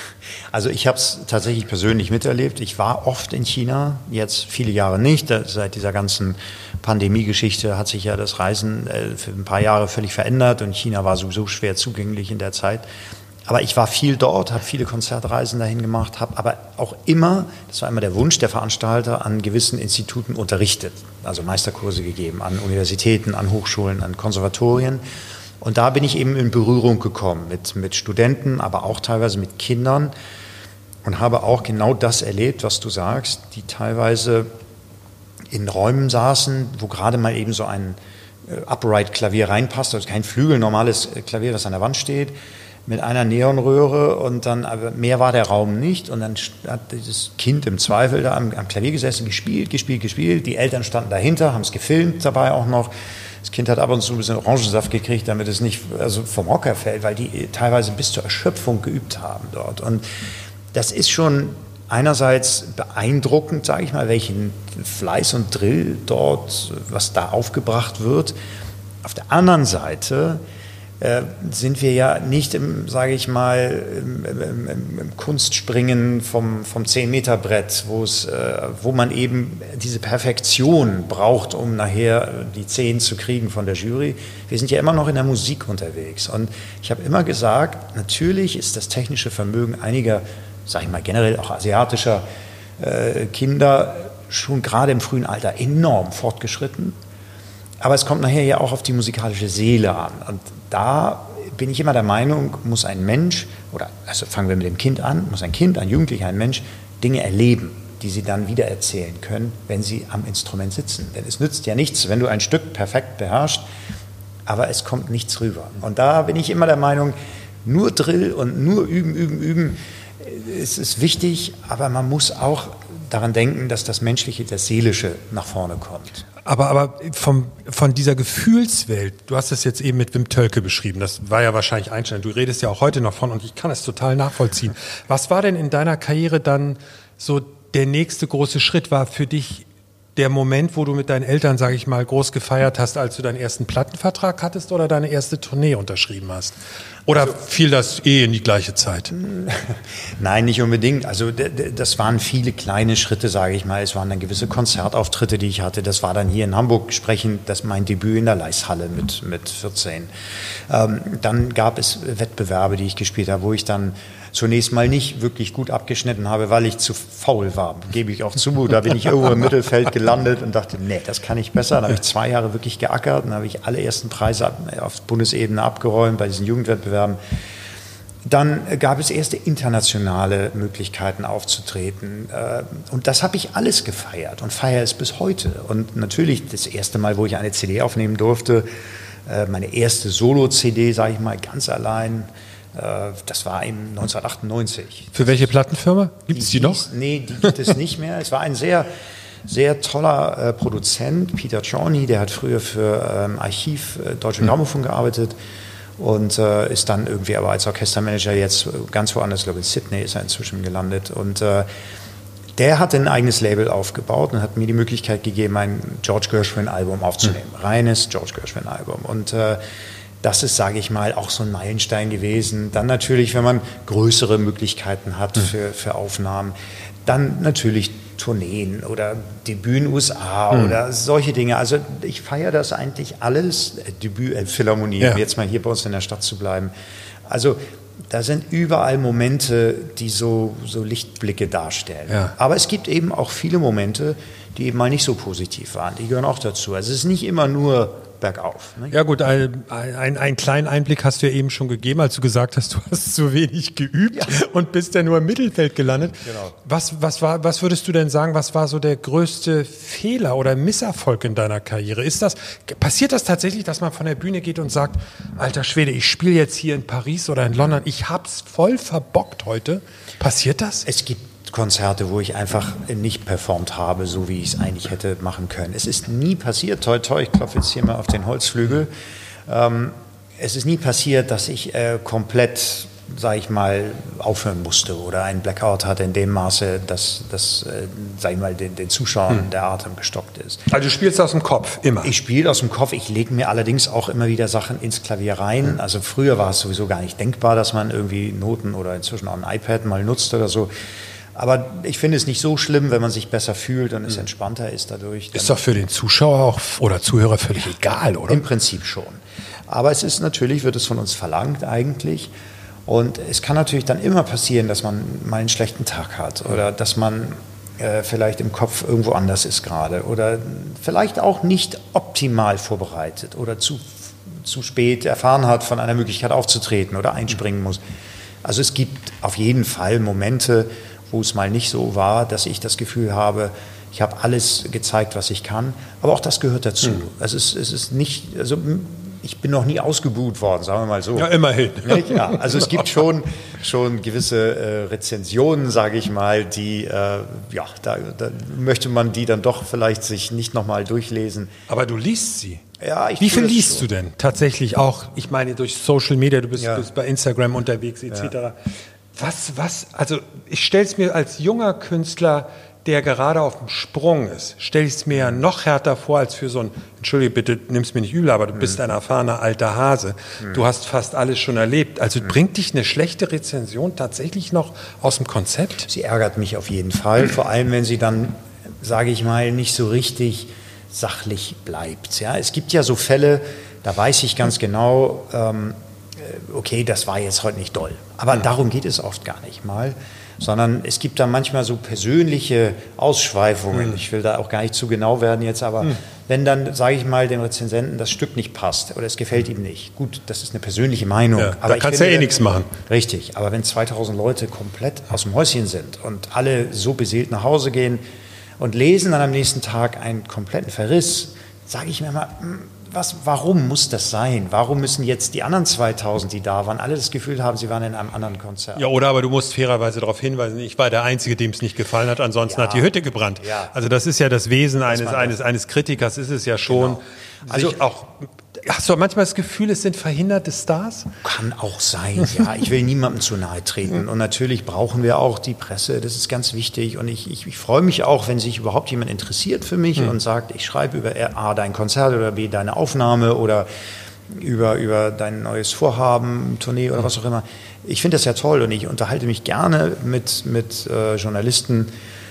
Also ich habe es tatsächlich persönlich miterlebt. Ich war oft in China, jetzt viele Jahre nicht. Seit dieser ganzen Pandemie-Geschichte hat sich ja das Reisen für ein paar Jahre völlig verändert und China war sowieso schwer zugänglich in der Zeit. Aber ich war viel dort, habe viele Konzertreisen dahin gemacht, habe aber auch immer, das war immer der Wunsch der Veranstalter, an gewissen Instituten unterrichtet, also Meisterkurse gegeben, an Universitäten, an Hochschulen, an Konservatorien. Und da bin ich eben in Berührung gekommen mit, mit Studenten, aber auch teilweise mit Kindern und habe auch genau das erlebt, was du sagst, die teilweise in Räumen saßen, wo gerade mal eben so ein Upright-Klavier reinpasst, also kein Flügel, normales Klavier, das an der Wand steht, mit einer Neonröhre und dann, aber mehr war der Raum nicht und dann hat dieses Kind im Zweifel da am, am Klavier gesessen, gespielt, gespielt, gespielt, die Eltern standen dahinter, haben es gefilmt dabei auch noch, das Kind hat ab und zu ein bisschen Orangensaft gekriegt, damit es nicht also vom Hocker fällt, weil die teilweise bis zur Erschöpfung geübt haben dort und das ist schon einerseits beeindruckend, sage ich mal, welchen Fleiß und Drill dort, was da aufgebracht wird, auf der anderen Seite Äh, sind wir ja nicht im, sage ich mal, im, im, im, im Kunstspringen vom, vom zehn-Meter-Brett, wo es, äh, wo man eben diese Perfektion braucht, um nachher die zehn zu kriegen von der Jury. Wir sind ja immer noch in der Musik unterwegs. Und ich habe immer gesagt, natürlich ist das technische Vermögen einiger, sage ich mal, generell auch asiatischer äh, Kinder schon gerade im frühen Alter enorm fortgeschritten. Aber es kommt nachher ja auch auf die musikalische Seele an. Und da bin ich immer der Meinung, muss ein Mensch, oder also fangen wir mit dem Kind an, muss ein Kind, ein Jugendlicher, ein Mensch Dinge erleben. die sie dann wieder erzählen können, wenn sie am Instrument sitzen. Denn es nützt ja nichts, wenn du ein Stück perfekt beherrschst, aber es kommt nichts rüber. Und da bin ich immer der Meinung, nur Drill und nur üben, üben, üben, es ist wichtig, aber man muss auch daran denken, dass das Menschliche, das Seelische nach vorne kommt. Aber, aber vom, von dieser Gefühlswelt, du hast das jetzt eben mit Wim Tölke beschrieben, das war ja wahrscheinlich Einstein, du redest ja auch heute noch von und ich kann es total nachvollziehen. Was war denn in deiner Karriere dann so der nächste große Schritt? War für dich der Moment, wo du mit deinen Eltern, sage ich mal, groß gefeiert hast, als du deinen ersten Plattenvertrag hattest oder deine erste Tournee unterschrieben hast? Oder also, fiel das eh in die gleiche Zeit? Nein, nicht unbedingt. Also das waren viele kleine Schritte, sage ich mal. Es waren dann gewisse Konzertauftritte, die ich hatte. Das war dann hier in Hamburg sprechend, das mein Debüt in der Leishalle mit, mit vierzehn. Ähm, dann gab es Wettbewerbe, die ich gespielt habe, wo ich dann zunächst mal nicht wirklich gut abgeschnitten habe, weil ich zu faul war, gebe ich auch zu. Da bin ich irgendwo im Mittelfeld gelandet und dachte, nee, das kann ich besser. Dann habe ich zwei Jahre wirklich geackert, dann habe ich alle ersten Preise auf Bundesebene abgeräumt bei diesen Jugendwettbewerben. Dann gab es erste internationale Möglichkeiten aufzutreten. Und das habe ich alles gefeiert und feiere es bis heute. Und natürlich das erste Mal, wo ich eine C D aufnehmen durfte, meine erste Solo-C D, sage ich mal, ganz allein, das war im neunzehnhundertachtundneunzig. Für welche Plattenfirma? Gibt es die, die noch? Nee, die gibt es nicht mehr. Es war ein sehr, sehr toller äh, Produzent, Peter Czorny, der hat früher für ähm, Archiv äh, Deutsche Grammophon gearbeitet und äh, ist dann irgendwie aber als Orchestermanager jetzt ganz woanders, ich glaube in Sydney ist er inzwischen gelandet. Und äh, der hat ein eigenes Label aufgebaut und hat mir die Möglichkeit gegeben, ein George Gershwin-Album aufzunehmen. Mhm. Reines George Gershwin-Album. Und äh, das ist, sage ich mal, auch so ein Meilenstein gewesen. Dann natürlich, wenn man größere Möglichkeiten hat für, für Aufnahmen, dann natürlich Tourneen oder Debüt in den U S A mhm. oder solche Dinge. Also ich feiere das eigentlich alles. Debüt in Philharmonie, ja. um jetzt mal hier bei uns in der Stadt zu bleiben. Also da sind überall Momente, die so, so Lichtblicke darstellen. Ja. Aber es gibt eben auch viele Momente, die eben mal nicht so positiv waren. Die gehören auch dazu. Also es ist nicht immer nur bergauf. Ne? Ja gut, ein, ein, einen kleinen Einblick hast du ja eben schon gegeben, als du gesagt hast, du hast zu wenig geübt ja. und bist ja nur im Mittelfeld gelandet. Genau. Was, was, war, was würdest du denn sagen, was war so der größte Fehler oder Misserfolg in deiner Karriere? Ist das, passiert das tatsächlich, dass man von der Bühne geht und sagt, alter Schwede, ich spiele jetzt hier in Paris oder in London, ich hab's voll verbockt heute? Passiert das? Es gibt Konzerte, wo ich einfach nicht performt habe, so wie ich es eigentlich hätte machen können. Es ist nie passiert, toi toi, ich klopfe jetzt hier mal auf den Holzflügel, ähm, es ist nie passiert, dass ich äh, komplett, sage ich mal, aufhören musste oder einen Blackout hatte in dem Maße, dass, dass äh, sage ich mal, den, den Zuschauern hm. der Atem gestockt ist. Also du spielst aus dem Kopf, immer? Ich spiele aus dem Kopf, ich lege mir allerdings auch immer wieder Sachen ins Klavier rein. Hm. Also früher war es sowieso gar nicht denkbar, dass man irgendwie Noten oder inzwischen auch ein iPad mal nutzt oder so. Aber ich finde es nicht so schlimm, wenn man sich besser fühlt und es entspannter ist dadurch. Ist doch für den Zuschauer auch oder Zuhörer völlig egal, oder? Im Prinzip schon. Aber es ist natürlich, wird es von uns verlangt eigentlich. Und es kann natürlich dann immer passieren, dass man mal einen schlechten Tag hat oder dass man äh, vielleicht im Kopf irgendwo anders ist gerade oder vielleicht auch nicht optimal vorbereitet oder zu, zu spät erfahren hat, von einer Möglichkeit aufzutreten oder einspringen muss. Also es gibt auf jeden Fall Momente, wo es mal nicht so war, dass ich das Gefühl habe, ich habe alles gezeigt, was ich kann. Aber auch das gehört dazu. Mhm. Es ist, es ist nicht, also ich bin noch nie ausgebuht worden, sagen wir mal so. Ja, immerhin. Ja, also es gibt schon, schon gewisse äh, Rezensionen, sage ich mal, die, äh, ja, da, da möchte man die dann doch vielleicht sich nicht nochmal durchlesen. Aber du liest sie. Ja, ich Wie viel liest so. du denn tatsächlich auch? Ich meine, durch Social Media, du bist, ja. bist bei Instagram unterwegs et cetera. Ja. Was, was, also ich stelle es mir als junger Künstler, der gerade auf dem Sprung ist, stelle ich es mir ja noch härter vor als für so ein, entschuldige bitte, nimm es mir nicht übel, aber du bist ein erfahrener alter Hase. Du hast fast alles schon erlebt. Also bringt dich eine schlechte Rezension tatsächlich noch aus dem Konzept? Sie ärgert mich auf jeden Fall, vor allem wenn sie dann, sage ich mal, nicht so richtig sachlich bleibt. Ja, es gibt ja so Fälle, da weiß ich ganz genau, ähm, okay, das war jetzt heute nicht doll. Aber mhm. darum geht es oft gar nicht mal, sondern es gibt da manchmal so persönliche Ausschweifungen. Mhm. Ich will da auch gar nicht zu genau werden jetzt, aber mhm. wenn dann, sage ich mal, dem Rezensenten das Stück nicht passt oder es gefällt ihm nicht. Gut, das ist eine persönliche Meinung. Ja, aber da kannst du ja eh nichts machen. Richtig, aber wenn zweitausend Leute komplett aus dem Häuschen sind und alle so beseelt nach Hause gehen und lesen dann am nächsten Tag einen kompletten Verriss, sage ich mir mal, was, warum muss das sein? Warum müssen jetzt die anderen zweitausend, die da waren, alle das Gefühl haben, sie waren in einem anderen Konzert? Ja, oder aber du musst fairerweise darauf hinweisen, ich war der Einzige, dem es nicht gefallen hat, ansonsten Ja. hat die Hütte gebrannt. Ja. Also das ist ja das Wesen Dass eines, man eines, das- eines Kritikers, ist es ja schon, Genau. Also- sich auch, hast du manchmal das Gefühl, es sind verhinderte Stars? Kann auch sein, ja. Ich will niemandem zu nahe treten. Und natürlich brauchen wir auch die Presse, das ist ganz wichtig. Und ich, ich, ich freue mich auch, wenn sich überhaupt jemand interessiert für mich mhm. und sagt, ich schreibe über A, dein Konzert oder B, deine Aufnahme oder über, über dein neues Vorhaben, Tournee oder was auch immer. Ich finde das ja toll und ich unterhalte mich gerne mit, mit äh, Journalisten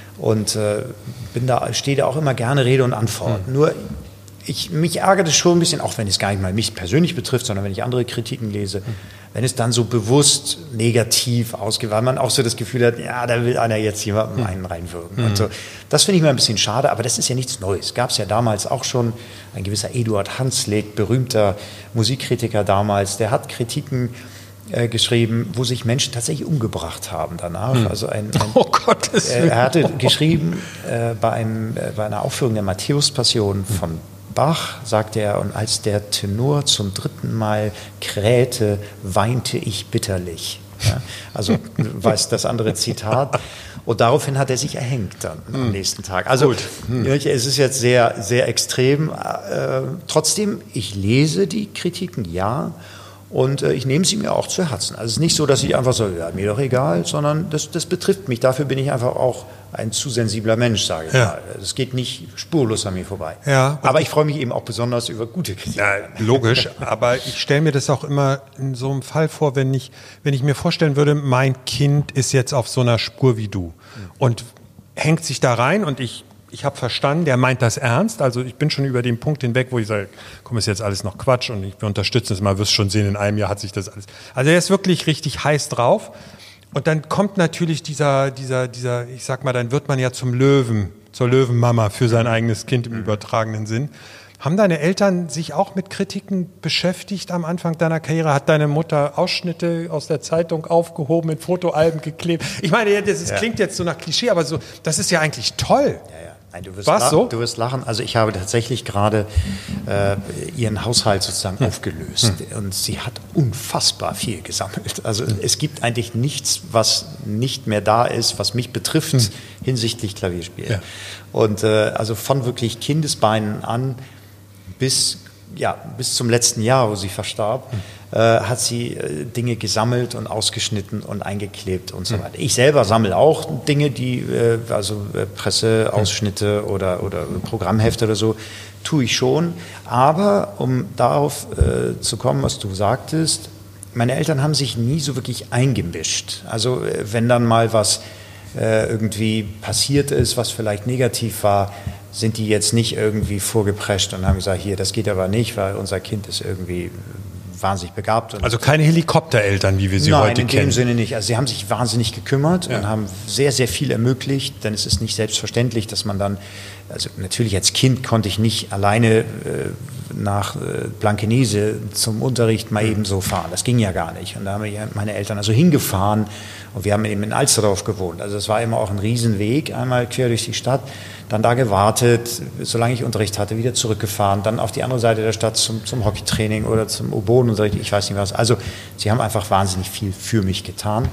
und äh, bin da, stehe da auch immer gerne Rede und Antwort. Mhm. Nur Ich, mich ärgert es schon ein bisschen, auch wenn es gar nicht mal mich persönlich betrifft, sondern wenn ich andere Kritiken lese, wenn es dann so bewusst negativ ausgeht, weil man auch so das Gefühl hat, ja, da will einer jetzt jemanden einen reinwirken. Und so. Das finde ich mir ein bisschen schade, aber das ist ja nichts Neues. Gab es ja damals auch schon, ein gewisser Eduard Hanslick, berühmter Musikkritiker damals, der hat Kritiken äh, geschrieben, wo sich Menschen tatsächlich umgebracht haben danach. Hm. Also ein, ein, oh Gottes Willen. äh, er hatte geschrieben äh, bei, einem, äh, bei einer Aufführung der Matthäus-Passion von Bach, sagte er, und als der Tenor zum dritten Mal krähte, weinte ich bitterlich. Ja, also weiß das andere Zitat. Und daraufhin hat er sich erhängt dann hm. am nächsten Tag. Also hm. es ist jetzt sehr, sehr extrem. Äh, trotzdem, ich lese die Kritiken, ja. Und äh, ich nehme sie mir auch zu Herzen. Also es ist nicht so, dass ich einfach so, ja, mir doch egal, sondern das, das betrifft mich. Dafür bin ich einfach auch ein zu sensibler Mensch, sage ich ja. mal. Es geht nicht spurlos an mir vorbei. Ja, aber ich freue mich eben auch besonders über gute Kritik. Ja, logisch, aber ich stelle mir das auch immer in so einem Fall vor, wenn ich, wenn ich mir vorstellen würde, mein Kind ist jetzt auf so einer Spur wie du und hängt sich da rein und ich Ich habe verstanden, der meint das ernst. Also ich bin schon über den Punkt hinweg, wo ich sage, komm, ist jetzt alles noch Quatsch und ich unterstütze es mal, wirst schon sehen, in einem Jahr hat sich das alles. Also er ist wirklich richtig heiß drauf. Und dann kommt natürlich dieser, dieser, dieser, ich sag mal, dann wird man ja zum Löwen, zur Löwenmama für sein eigenes Kind im übertragenen Sinn. Haben deine Eltern sich auch mit Kritiken beschäftigt am Anfang deiner Karriere? Hat deine Mutter Ausschnitte aus der Zeitung aufgehoben, in Fotoalben geklebt? Ich meine, das ist, ja. klingt jetzt so nach Klischee, aber so, das ist ja eigentlich toll. Ja, ja. Nein, du wirst, War's lachen, so? du wirst lachen. Also ich habe tatsächlich gerade äh, ihren Haushalt sozusagen hm. aufgelöst hm. und sie hat unfassbar viel gesammelt. Also hm. es gibt eigentlich nichts, was nicht mehr da ist, was mich betrifft hm. hinsichtlich Klavierspiel. Ja. Und äh, also von wirklich Kindesbeinen an bis, ja, bis zum letzten Jahr, wo sie verstarb, hm. äh, hat sie äh, Dinge gesammelt und ausgeschnitten und eingeklebt und so hm. weiter. Ich selber sammle auch Dinge, die, äh, also äh, Presseausschnitte hm. oder, oder Programmhefte oder so, tue ich schon. Aber um darauf äh, zu kommen, was du sagtest, meine Eltern haben sich nie so wirklich eingemischt. Also äh, wenn dann mal was äh, irgendwie passiert ist, was vielleicht negativ war, sind die jetzt nicht irgendwie vorgeprescht und haben gesagt, hier, das geht aber nicht, weil unser Kind ist irgendwie wahnsinnig begabt. Und also keine Helikoptereltern, wie wir sie Nein, heute in kennen. dem Sinne nicht. Also sie haben sich wahnsinnig gekümmert Ja. und haben sehr, sehr viel ermöglicht, denn es ist nicht selbstverständlich, dass man dann, also natürlich als Kind konnte ich nicht alleine äh, nach äh, Blankenese zum Unterricht mal eben so fahren. Das ging ja gar nicht. Und da haben wir meine Eltern also hingefahren und wir haben eben in Alsterdorf gewohnt. Also es war immer auch ein Riesenweg, einmal quer durch die Stadt, dann da gewartet, solange ich Unterricht hatte, wieder zurückgefahren, dann auf die andere Seite der Stadt zum, zum Hockeytraining oder zum Oboenunterricht, ich weiß nicht was. Also sie haben einfach wahnsinnig viel für mich getan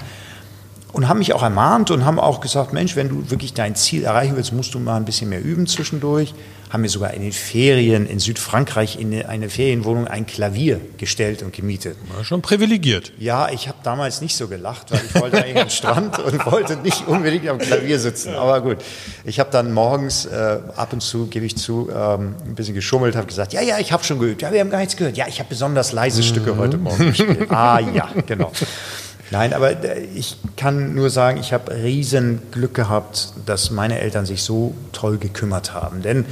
und haben mich auch ermahnt und haben auch gesagt, Mensch, wenn du wirklich dein Ziel erreichen willst, musst du mal ein bisschen mehr üben zwischendurch. Haben mir sogar in den Ferien in Südfrankreich in eine Ferienwohnung ein Klavier gestellt und gemietet. War schon privilegiert. Ja, ich habe damals nicht so gelacht, weil ich wollte eigentlich am Strand und wollte nicht unbedingt am Klavier sitzen. Aber gut, ich habe dann morgens äh, ab und zu, gebe ich zu, ähm, ein bisschen geschummelt, habe gesagt, ja, ja, ich habe schon geübt. Ja, wir haben gar nichts gehört. Ja, ich habe besonders leise mhm. Stücke heute Morgen gespielt. Ah ja, genau. Nein, aber ich kann nur sagen, ich habe riesen Glück gehabt, dass meine Eltern sich so toll gekümmert haben. Denn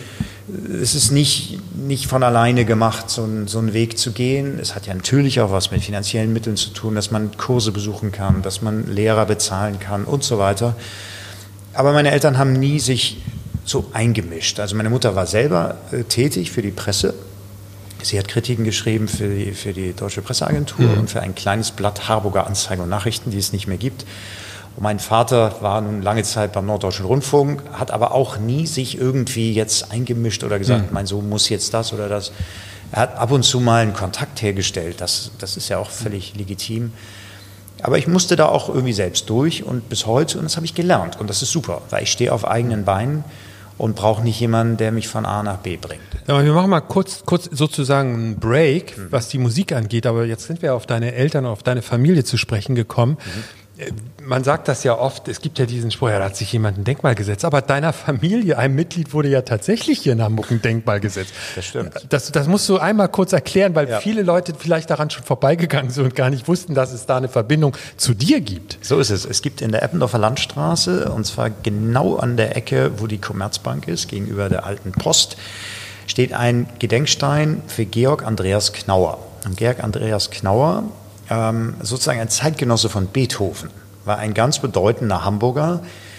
es ist nicht, nicht von alleine gemacht, so, ein, so einen Weg zu gehen. Es hat ja natürlich auch was mit finanziellen Mitteln zu tun, dass man Kurse besuchen kann, dass man Lehrer bezahlen kann und so weiter. Aber meine Eltern haben nie sich so eingemischt. Also meine Mutter war selber äh, tätig für die Presse. Sie hat Kritiken geschrieben für die, für die Deutsche Presseagentur mhm. und für ein kleines Blatt Harburger Anzeigen und Nachrichten, die es nicht mehr gibt. Und mein Vater war nun lange Zeit beim Norddeutschen Rundfunk, hat aber auch nie sich irgendwie jetzt eingemischt oder gesagt, mhm. mein Sohn muss jetzt das oder das. Er hat ab und zu mal einen Kontakt hergestellt, das, das ist ja auch völlig legitim. Aber ich musste da auch irgendwie selbst durch und bis heute, und das habe ich gelernt. Und das ist super, weil ich stehe auf eigenen Beinen und brauche nicht jemanden, der mich von A nach B bringt. Ja, wir machen mal kurz, kurz sozusagen einen Break, mhm. was die Musik angeht. Aber jetzt sind wir auf deine Eltern, auf deine Familie zu sprechen gekommen. Mhm. Man sagt das ja oft, es gibt ja diesen Spruch, ja, da hat sich jemand ein Denkmal gesetzt. Aber deiner Familie, einem Mitglied, wurde ja tatsächlich hier in Hamburg ein Denkmal gesetzt. Das stimmt. Das, das musst du einmal kurz erklären, weil ja. viele Leute vielleicht daran schon vorbeigegangen sind und gar nicht wussten, dass es da eine Verbindung zu dir gibt. So ist es. Es gibt in der Eppendorfer Landstraße, und zwar genau an der Ecke, wo die Commerzbank ist, gegenüber der alten Post, steht ein Gedenkstein für Georg Andreas Knauer. Und Georg Andreas Knauer, ähm, sozusagen ein Zeitgenosse von Beethoven, war ein ganz bedeutender Hamburger,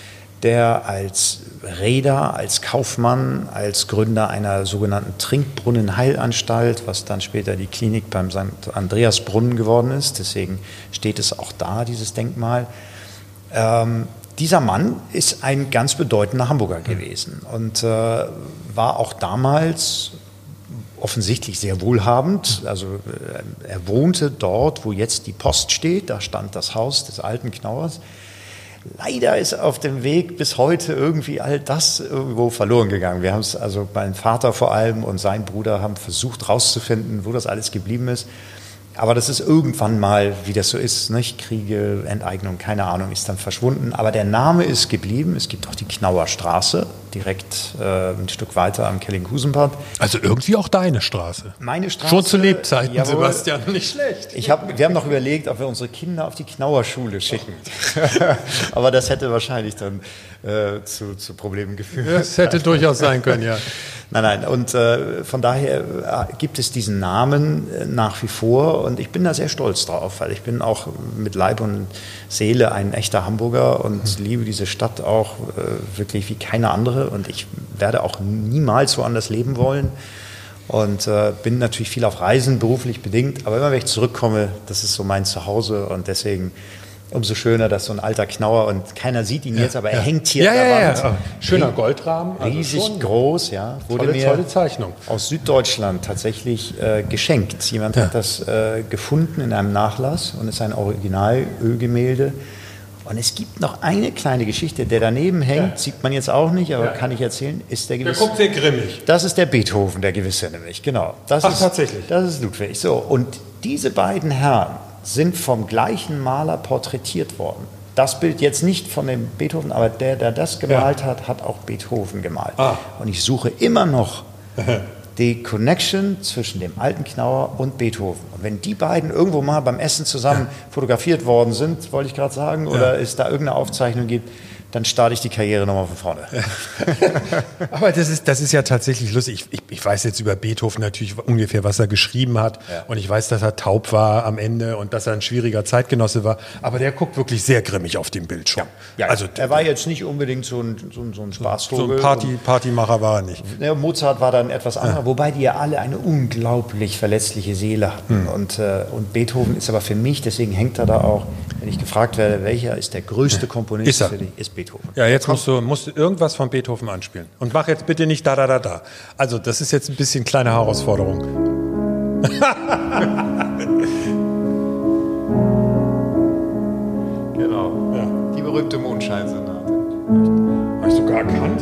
der als Reeder, als Kaufmann, als Gründer einer sogenannten Trinkbrunnenheilanstalt, was dann später die Klinik beim Sankt Andreasbrunnen geworden ist, deswegen steht es auch da, dieses Denkmal. Ähm, dieser Mann ist ein ganz bedeutender Hamburger gewesen und äh, war auch damals offensichtlich sehr wohlhabend. Also äh, er wohnte dort, wo jetzt die Post steht, da stand das Haus des alten Knauers. Leider ist auf dem Weg bis heute irgendwie all das irgendwo verloren gegangen. Wir haben es, also mein Vater vor allem und sein Bruder haben versucht rauszufinden, wo das alles geblieben ist. Aber das ist irgendwann mal, wie das so ist, nicht? Kriege, Enteignung, keine Ahnung, ist dann verschwunden. Aber der Name ist geblieben. Es gibt auch die Knauer Straße, direkt äh, ein Stück weiter am Kellinghusenbad. Also irgendwie auch deine Straße. Meine Straße. Schon zu Lebzeiten, jawohl, Sebastian, nicht schlecht. Ich hab, wir haben noch überlegt, ob wir unsere Kinder auf die Knauer Schule schicken. Aber das hätte wahrscheinlich dann äh, zu, zu Problemen geführt. Das hätte durchaus sein können, ja. Nein, nein, und äh, von daher äh, gibt es diesen Namen äh, nach wie vor und ich bin da sehr stolz drauf, weil ich bin auch mit Leib und Seele ein echter Hamburger und mhm. liebe diese Stadt auch äh, wirklich wie keine andere und ich werde auch niemals woanders leben wollen und äh, bin natürlich viel auf Reisen, beruflich bedingt, aber immer wenn ich zurückkomme, das ist so mein Zuhause und deswegen umso schöner, dass so ein alter Knauer und keiner sieht ihn jetzt, aber er ja. hängt hier ja, an der ja, Wand. Ja, ja. Schöner Goldrahmen. Riesig also groß, ja. Wurde tolle, mir tolle Zeichnung. Aus Süddeutschland tatsächlich äh, geschenkt. Jemand ja. hat das äh, gefunden in einem Nachlass und ist ein Original-Ölgemälde. Und es gibt noch eine kleine Geschichte, der daneben hängt, ja. sieht man jetzt auch nicht, aber ja. kann ich erzählen, ist der gewisse. Der guckt sehr grimmig. Das ist der Beethoven, der gewisse nämlich, genau. Das Ach, ist, tatsächlich? Das ist Ludwig. So, und diese beiden Herren sind vom gleichen Maler porträtiert worden. Das Bild jetzt nicht von dem Beethoven, aber der, der das gemalt ja. hat, hat auch Beethoven gemalt. Ah. Und ich suche immer noch die Connection zwischen dem alten Knauer und Beethoven. Und wenn die beiden irgendwo mal beim Essen zusammen ja. fotografiert worden sind, wollte ich gerade sagen, oder ja. es da irgendeine Aufzeichnung gibt, dann starte ich die Karriere nochmal von vorne. Aber das ist, das ist ja tatsächlich lustig. Ich, ich, ich weiß jetzt über Beethoven natürlich ungefähr, was er geschrieben hat. Ja. Und ich weiß, dass er taub war am Ende und dass er ein schwieriger Zeitgenosse war. Aber der guckt wirklich sehr grimmig auf dem Bild schon. Ja. Ja, also, er war jetzt nicht unbedingt so ein, so ein, so ein Spaßvogel. So ein Party, Partymacher war er nicht. Ja, Mozart war dann etwas anderer, ja. wobei die ja alle eine unglaublich verletzliche Seele hatten. Hm. Und, äh, und Beethoven ist aber für mich, deswegen hängt er da auch, wenn ich gefragt werde, welcher ist der größte Komponist ist er. für dich, ist Beethoven. Ja, jetzt musst du, musst du irgendwas von Beethoven anspielen. Und mach jetzt bitte nicht da, da, da, da. Also, das ist jetzt ein bisschen kleine Herausforderung. Genau. Ja. Die berühmte Mondscheinsonate. Habe ich sogar erkannt.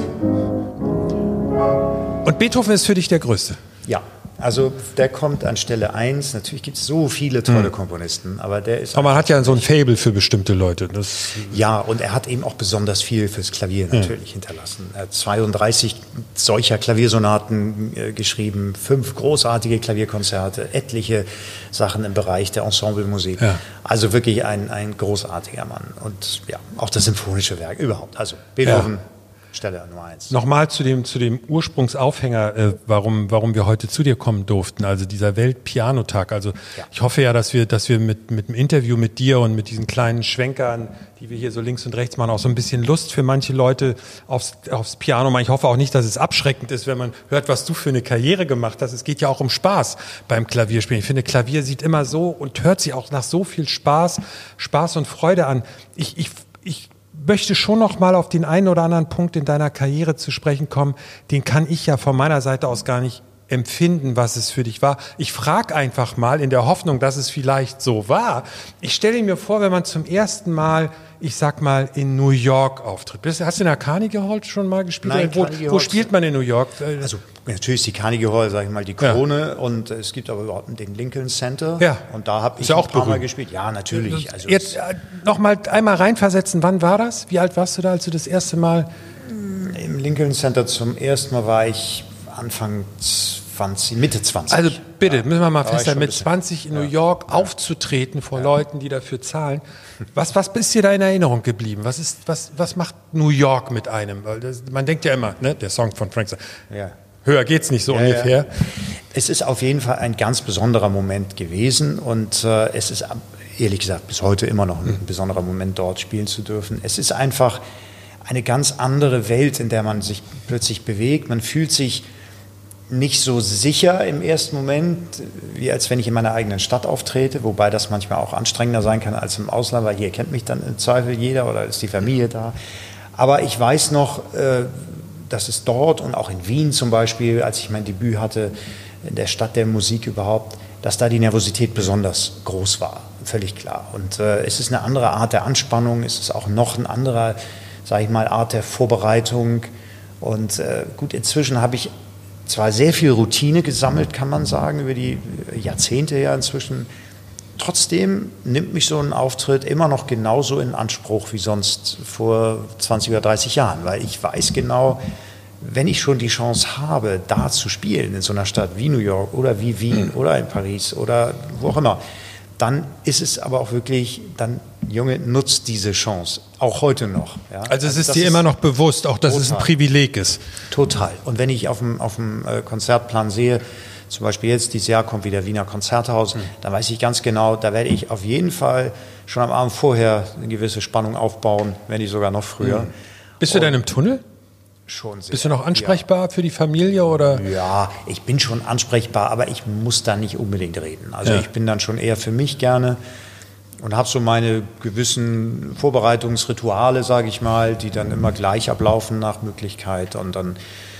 Und Beethoven ist für dich der Größte? Ja. Also der kommt an Stelle eins. Natürlich gibt es so viele tolle hm. Komponisten, aber der ist... Aber man hat ja so ein Faible für bestimmte Leute. Das ja, und er hat eben auch besonders viel fürs Klavier natürlich hm. hinterlassen. Er hat zweiunddreißig solcher Klaviersonaten äh, geschrieben, fünf großartige Klavierkonzerte, etliche Sachen im Bereich der Ensemblemusik. Ja. Also wirklich ein, ein großartiger Mann. Und ja, auch das symphonische Werk überhaupt. Also Beethoven... Ja. Stelle Nummer eins. Nochmal zu dem, zu dem Ursprungsaufhänger, äh, warum, warum wir heute zu dir kommen durften, also dieser Weltpianotag. Also ja. Ich hoffe ja, dass wir, dass wir mit, mit dem Interview mit dir und mit diesen kleinen Schwenkern, die wir hier so links und rechts machen, auch so ein bisschen Lust für manche Leute aufs, aufs Piano machen. Ich hoffe auch nicht, dass es abschreckend ist, wenn man hört, was du für eine Karriere gemacht hast. Es geht ja auch um Spaß beim Klavierspielen. Ich finde, Klavier sieht immer so und hört sich auch nach so viel Spaß, Spaß und Freude an. Ich, ich, ich möchte schon noch mal auf den einen oder anderen Punkt in deiner Karriere zu sprechen kommen. Den kann ich ja von meiner Seite aus gar nicht empfinden, was es für dich war. Ich frage einfach mal in der Hoffnung, dass es vielleicht so war. Ich stelle mir vor, wenn man zum ersten Mal, ich sag mal, in New York auftritt. Hast du in der Carnegie Hall schon mal gespielt? Nein, wo, wo spielt man in New York? Also natürlich ist die Carnegie Hall, sage ich mal, die Krone, ja. Und es gibt aber überhaupt den Lincoln Center. Ja. Und da habe ich ja ein auch paar berühmt. Mal gespielt. Ja, natürlich. Also Jetzt äh, noch mal einmal reinversetzen. Wann war das? Wie alt warst du da, als du das erste Mal? Im Lincoln Center zum ersten Mal war ich Anfang zwanzig, Mitte zwanzig. Also bitte, ja. müssen wir mal Da festhalten, mit zwanzig in New York ja. aufzutreten vor ja. Leuten, die dafür zahlen. Was, was ist dir da in Erinnerung geblieben? Was, ist, was, was macht New York mit einem? Weil das, man denkt ja immer, ne, der Song von Frank Sinatra. Ja. Höher geht's nicht so ja, ungefähr. Ja. Es ist auf jeden Fall ein ganz besonderer Moment gewesen und äh, es ist ehrlich gesagt bis heute immer noch ein mhm. besonderer Moment, dort spielen zu dürfen. Es ist einfach eine ganz andere Welt, in der man sich plötzlich bewegt. Man fühlt sich nicht so sicher im ersten Moment, wie als wenn ich in meiner eigenen Stadt auftrete, wobei das manchmal auch anstrengender sein kann als im Ausland, weil hier kennt mich dann im Zweifel jeder oder ist die Familie da. Aber ich weiß noch, dass es dort und auch in Wien zum Beispiel, als ich mein Debüt hatte, in der Stadt der Musik überhaupt, dass da die Nervosität besonders groß war, völlig klar. Und äh, es ist eine andere Art der Anspannung, es ist auch noch eine andere, sage ich mal, Art der Vorbereitung. Und äh, gut, inzwischen habe ich zwar sehr viel Routine gesammelt, kann man sagen, über die Jahrzehnte ja inzwischen. Trotzdem nimmt mich so ein Auftritt immer noch genauso in Anspruch wie sonst vor zwanzig oder dreißig Jahren, weil ich weiß genau, wenn ich schon die Chance habe, da zu spielen in so einer Stadt wie New York oder wie Wien mhm. oder in Paris oder wo auch immer, dann ist es aber auch wirklich, dann, Junge, nutzt diese Chance, auch heute noch. Ja? Also es ist also dir ist immer noch bewusst, auch dass total. Es ein Privileg ist. Total. Und wenn ich auf dem, auf dem Konzertplan sehe, zum Beispiel jetzt, dieses Jahr kommt wieder Wiener Konzerthaus, mhm. dann weiß ich ganz genau, da werde ich auf jeden Fall schon am Abend vorher eine gewisse Spannung aufbauen, wenn nicht sogar noch früher. Mhm. Bist du denn im Tunnel? Schon sehr. Bist du noch ansprechbar ja. für die Familie? Oder? Ja, ich bin schon ansprechbar, aber ich muss da nicht unbedingt reden. Also ja. ich bin dann schon eher für mich gerne und habe so meine gewissen Vorbereitungsrituale, sage ich mal, die dann immer gleich ablaufen nach Möglichkeit. Und dann,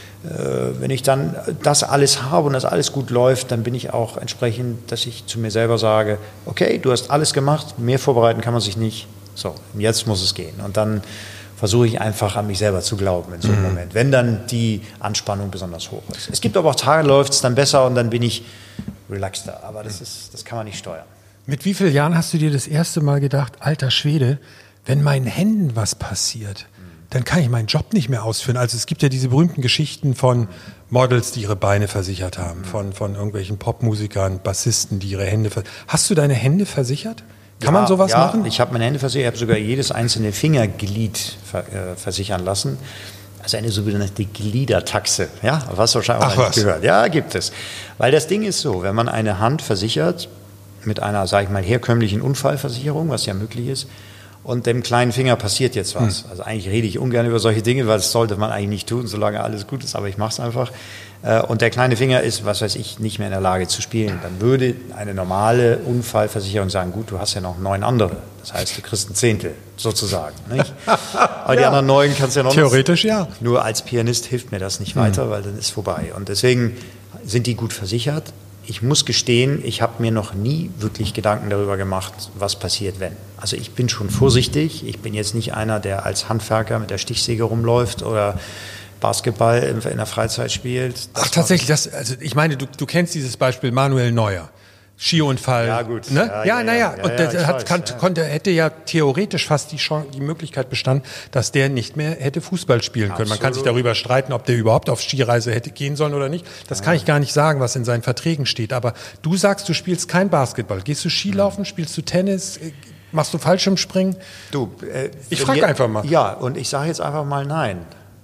äh, wenn ich dann das alles habe und das alles gut läuft, dann bin ich auch entsprechend, dass ich zu mir selber sage, okay, du hast alles gemacht, mehr vorbereiten kann man sich nicht. So, jetzt muss es gehen. Und dann versuche ich einfach an mich selber zu glauben in so einem mhm. Moment, wenn dann die Anspannung besonders hoch ist. Es gibt aber auch Tage, läuft es dann besser und dann bin ich relaxter, aber das, ist, das kann man nicht steuern. Mit wie vielen Jahren hast du dir das erste Mal gedacht, alter Schwede, wenn meinen Händen was passiert, dann kann ich meinen Job nicht mehr ausführen. Also es gibt ja diese berühmten Geschichten von Models, die ihre Beine versichert haben, von, von irgendwelchen Popmusikern, Bassisten, die ihre Hände versichert haben. Hast du deine Hände versichert? Kann ja, man sowas ja, machen? Ich habe meine Hände versichert, ich habe sogar jedes einzelne Fingerglied ver, äh, versichern lassen. Also eine sogenannte Gliedertaxe. Ja, hast du wahrscheinlich auch Ach, mal was? gehört. Ja, gibt es. Weil das Ding ist so, wenn man eine Hand versichert, mit einer, sage ich mal, herkömmlichen Unfallversicherung, was ja möglich ist, und dem kleinen Finger passiert jetzt was. Hm. Also eigentlich rede ich ungern über solche Dinge, weil das sollte man eigentlich nicht tun, solange alles gut ist, aber ich mache es einfach. Und der kleine Finger ist, was weiß ich, nicht mehr in der Lage zu spielen. Dann würde eine normale Unfallversicherung sagen, gut, du hast ja noch neun andere. Das heißt, du kriegst ein Zehntel, sozusagen. Nicht? Aber ja. die anderen neun kannst du ja noch... Theoretisch ja. Nur als Pianist hilft mir das nicht weiter, mhm. weil dann ist vorbei. Und deswegen sind die gut versichert. Ich muss gestehen, ich habe mir noch nie wirklich Gedanken darüber gemacht, was passiert, wenn. Also ich bin schon vorsichtig. Ich bin jetzt nicht einer, der als Handwerker mit der Stichsäge rumläuft oder Basketball in der Freizeit spielt. Das Ach tatsächlich, das, also ich meine, du, du kennst dieses Beispiel Manuel Neuer. Skiunfall. Ja, gut. Ne? Ja, ja, ja, naja. ja, und ja, der hat, weiß, kann, ja. konnte, hätte ja theoretisch fast die, Chance, die Möglichkeit bestanden, dass der nicht mehr hätte Fußball spielen können. Absolut. Man kann sich darüber streiten, ob der überhaupt auf Skireise hätte gehen sollen oder nicht. Das ja. kann ich gar nicht sagen, was in seinen Verträgen steht. Aber du sagst, du spielst kein Basketball. Gehst du Skilaufen? Spielst du Tennis? Machst du Fallschirmspringen? Du, äh, ich frage einfach mal. Ja, und ich sage jetzt einfach mal nein.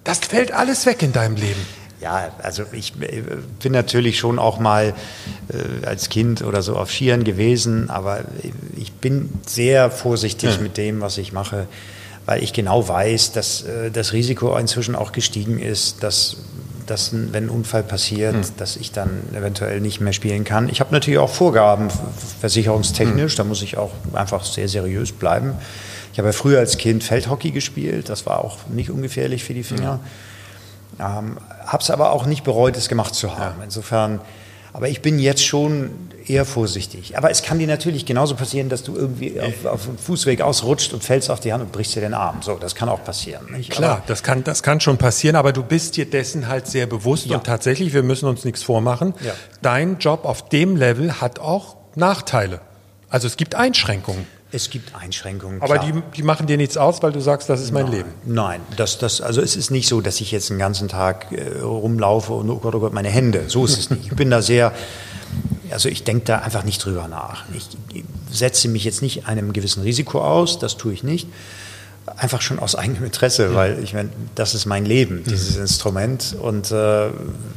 Das fällt alles weg in deinem Leben. Ja, also ich bin natürlich schon auch mal äh, als Kind oder so auf Skiern gewesen, aber ich bin sehr vorsichtig ja. mit dem, was ich mache, weil ich genau weiß, dass äh, das Risiko inzwischen auch gestiegen ist, dass, dass wenn ein Unfall passiert, hm. dass ich dann eventuell nicht mehr spielen kann. Ich habe natürlich auch Vorgaben versicherungstechnisch, hm. da muss ich auch einfach sehr seriös bleiben. Ich habe ja früher als Kind Feldhockey gespielt, das war auch nicht ungefährlich für die Finger. Hm. Ähm, habe es aber auch nicht bereut, es gemacht zu haben. Ja. Insofern, aber ich bin jetzt schon eher vorsichtig. Aber es kann dir natürlich genauso passieren, dass du irgendwie auf, auf dem Fußweg ausrutscht und fällst auf die Hand und brichst dir den Arm. So, das kann auch passieren. Nicht? Klar, aber, das kann, das kann schon passieren, aber du bist dir dessen halt sehr bewusst ja. und tatsächlich, wir müssen uns nichts vormachen, ja. dein Job auf dem Level hat auch Nachteile. Also es gibt Einschränkungen. Es gibt Einschränkungen. Aber die, die machen dir nichts aus, weil du sagst, das ist mein nein, Leben. Nein, das, das, also es ist nicht so, dass ich jetzt den ganzen Tag äh, rumlaufe und oh Gott, oh Gott, meine Hände. So ist es nicht. Ich bin da sehr, also ich denke da einfach nicht drüber nach. Ich, ich setze mich jetzt nicht einem gewissen Risiko aus, das tue ich nicht. Einfach schon aus eigenem Interesse, weil ich meine, das ist mein Leben, dieses mhm. Instrument. Und äh,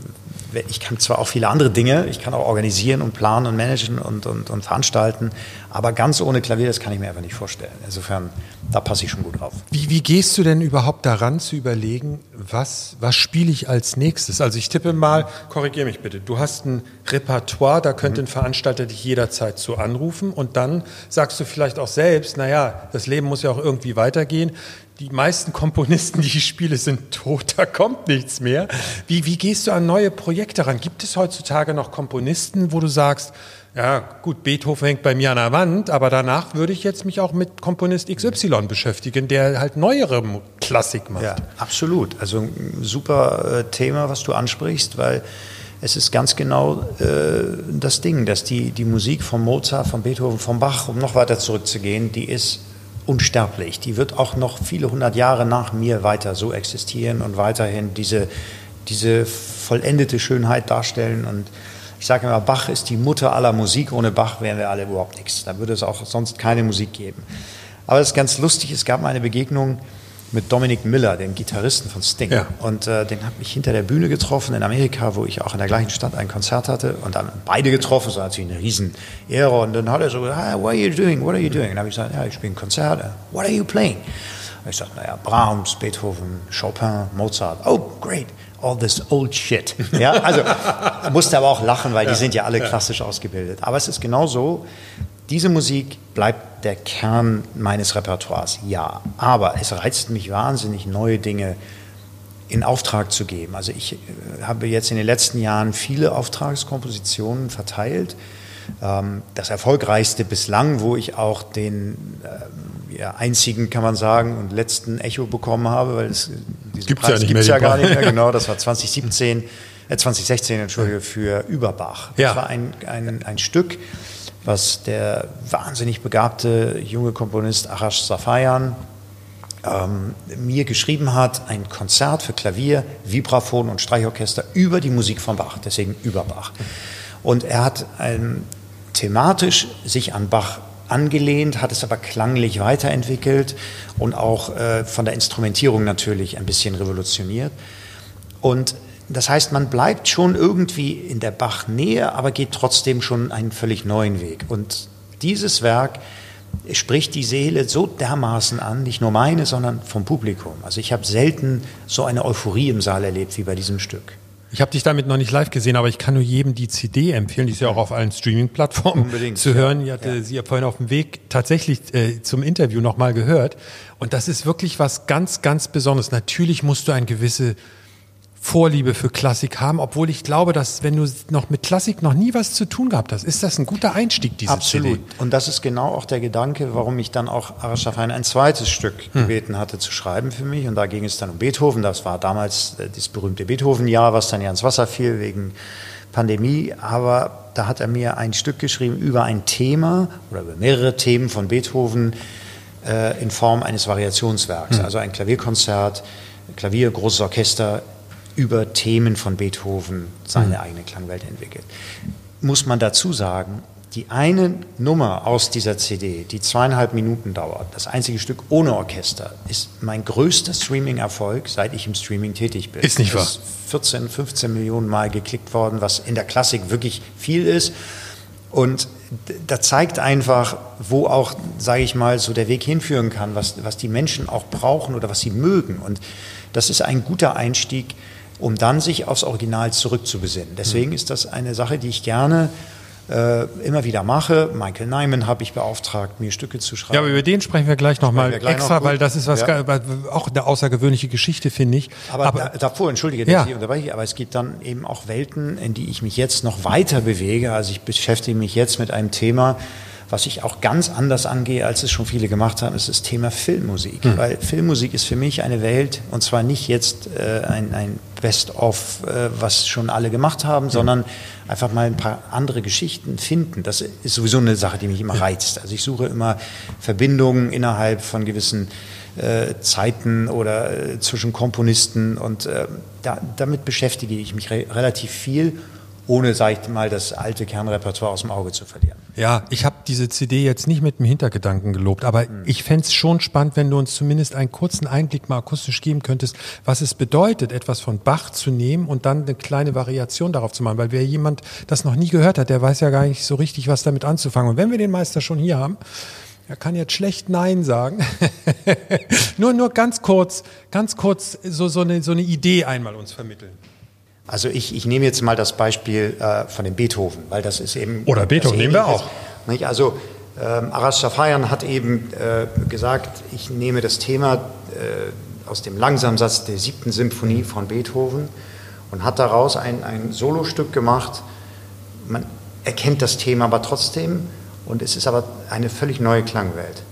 ich kann zwar auch viele andere Dinge, ich kann auch organisieren und planen und managen und, und, und veranstalten, aber ganz ohne Klavier, das kann ich mir einfach nicht vorstellen. Insofern, da passe ich schon gut drauf. Wie, wie gehst du denn überhaupt daran zu überlegen, was, was spiele ich als nächstes? Also ich tippe mal, korrigiere mich bitte, du hast ein Repertoire, da könnte ein Veranstalter dich jederzeit zu anrufen und dann sagst du vielleicht auch selbst, naja, das Leben muss ja auch irgendwie weitergehen. Die meisten Komponisten, die ich spiele, sind tot, da kommt nichts mehr. Wie, wie gehst du an neue Projekte ran? Gibt es heutzutage noch Komponisten, wo du sagst, ja gut, Beethoven hängt bei mir an der Wand, aber danach würde ich jetzt mich auch mit Komponist X Y beschäftigen, der halt neuere Klassik macht. Ja, absolut. Also ein super äh, Thema, was du ansprichst, weil es ist ganz genau äh, das Ding, dass die, die Musik von Mozart, von Beethoven, von Bach, um noch weiter zurückzugehen, die ist unsterblich. Die wird auch noch viele hundert Jahre nach mir weiter so existieren und weiterhin diese, diese vollendete Schönheit darstellen. Und ich sage immer, Bach ist die Mutter aller Musik. Ohne Bach wären wir alle überhaupt nichts. Da würde es auch sonst keine Musik geben. Aber es ist ganz lustig, es gab mal eine Begegnung mit Dominic Miller, dem Gitarristen von Sting. Ja. Und äh, den habe ich hinter der Bühne getroffen in Amerika, wo ich auch in der gleichen Stadt ein Konzert hatte. Und dann beide getroffen, das war natürlich eine Riesenehre. Und dann hat er so gesagt, hey, what are you doing, what are you doing? Und dann habe ich gesagt, ja, ich spiele ein Konzert. What are you playing? Und ich sagte, naja, Brahms, Beethoven, Chopin, Mozart. Oh, great. All this old shit. Ja, also musste aber auch lachen, weil die sind ja alle klassisch ausgebildet. Aber es ist genau so, diese Musik bleibt der Kern meines Repertoires, ja. Aber es reizt mich wahnsinnig, neue Dinge in Auftrag zu geben. Also ich äh, habe jetzt in den letzten Jahren viele Auftragskompositionen verteilt. Ähm, das erfolgreichste bislang, wo ich auch den äh, ja, einzigen, kann man sagen, und letzten Echo bekommen habe, weil es diesen gibt's Preis ja, gibt es ja gar nicht mehr. Ja. Genau, das war zwanzig siebzehn, äh, zwanzig sechzehn, Entschuldige, für Überbach. Ja. Das war ein, ein, ein Stück, was der wahnsinnig begabte junge Komponist Arash Safayan ähm, mir geschrieben hat, ein Konzert für Klavier, Vibraphon und Streichorchester über die Musik von Bach, deswegen über Bach. Und er hat ähm, thematisch sich an Bach angelehnt, hat es aber klanglich weiterentwickelt und auch äh, von der Instrumentierung natürlich ein bisschen revolutioniert. Und das heißt, man bleibt schon irgendwie in der Bach-Nähe, aber geht trotzdem schon einen völlig neuen Weg. Und dieses Werk spricht die Seele so dermaßen an, nicht nur meine, sondern vom Publikum. Also ich habe selten so eine Euphorie im Saal erlebt wie bei diesem Stück. Ich habe dich damit noch nicht live gesehen, aber ich kann nur jedem die C D empfehlen. Die ist ja auch auf allen Streaming-Plattformen Unbedingt, zu hören. Ich hatte ja. sie ja vorhin auf dem Weg tatsächlich äh, zum Interview nochmal gehört. Und das ist wirklich was ganz, ganz Besonderes. Natürlich musst du eine gewisse Vorliebe für Klassik haben, obwohl ich glaube, dass wenn du noch mit Klassik noch nie was zu tun gehabt hast, ist das ein guter Einstieg, diese Absolut. C D. Und das ist genau auch der Gedanke, warum ich dann auch Arash Safayan ein zweites Stück hm. gebeten hatte zu schreiben für mich. Und da ging es dann um Beethoven. Das war damals das berühmte Beethoven-Jahr, was dann ja ins Wasser fiel wegen Pandemie. Aber da hat er mir ein Stück geschrieben über ein Thema oder über mehrere Themen von Beethoven äh, in Form eines Variationswerks. Hm. Also ein Klavierkonzert, Klavier, großes Orchester, über Themen von Beethoven seine mhm. eigene Klangwelt entwickelt. Muss man dazu sagen, die eine Nummer aus dieser C D, die zweieinhalb Minuten dauert, das einzige Stück ohne Orchester, ist mein größter Streaming-Erfolg, seit ich im Streaming tätig bin. Ist nicht wahr? Ist vierzehn, fünfzehn Millionen Mal geklickt worden, was in der Klassik wirklich viel ist. Und da zeigt einfach, wo auch, sage ich mal, so der Weg hinführen kann, was, was die Menschen auch brauchen oder was sie mögen. Und das ist ein guter Einstieg, um dann sich aufs Original zurückzubesinnen. Deswegen ist das eine Sache, die ich gerne äh, immer wieder mache. Michael Nyman habe ich beauftragt, mir Stücke zu schreiben. Ja, aber über den sprechen wir gleich nochmal extra, noch weil das ist was ja. ge- auch eine außergewöhnliche Geschichte, finde ich. Aber, aber da, davor, entschuldige, dass ja. ich unterbreche, aber es gibt dann eben auch Welten, in die ich mich jetzt noch weiter bewege. Also ich beschäftige mich jetzt mit einem Thema, was ich auch ganz anders angehe, als es schon viele gemacht haben, ist das Thema Filmmusik. Hm. Weil Filmmusik ist für mich eine Welt, und zwar nicht jetzt äh, ein, ein Best-of, äh, was schon alle gemacht haben, hm. sondern einfach mal ein paar andere Geschichten finden. Das ist sowieso eine Sache, die mich immer reizt. Also ich suche immer Verbindungen innerhalb von gewissen äh, Zeiten oder äh, zwischen Komponisten und äh, da, damit beschäftige ich mich re- relativ viel, ohne, sag ich mal, das alte Kernrepertoire aus dem Auge zu verlieren. Ja, ich habe diese C D jetzt nicht mit dem Hintergedanken gelobt, aber mhm. ich fände es schon spannend, wenn du uns zumindest einen kurzen Einblick mal akustisch geben könntest, was es bedeutet, etwas von Bach zu nehmen und dann eine kleine Variation darauf zu machen, weil wer jemand das noch nie gehört hat, der weiß ja gar nicht so richtig, was damit anzufangen. Und wenn wir den Meister schon hier haben, er kann jetzt schlecht Nein sagen. nur, nur ganz kurz, ganz kurz so, so, eine, so eine Idee einmal uns vermitteln. Also ich, ich nehme jetzt mal das Beispiel äh, von dem Beethoven, weil das ist eben... Oder Beethoven nehmen wir auch. Nicht? Also ähm, Aras Safarian hat eben äh, gesagt, ich nehme das Thema äh, aus dem Langsamsatz der siebten Symphonie von Beethoven und hat daraus ein, ein Solostück gemacht. Man erkennt das Thema aber trotzdem und es ist aber eine völlig neue Klangwelt.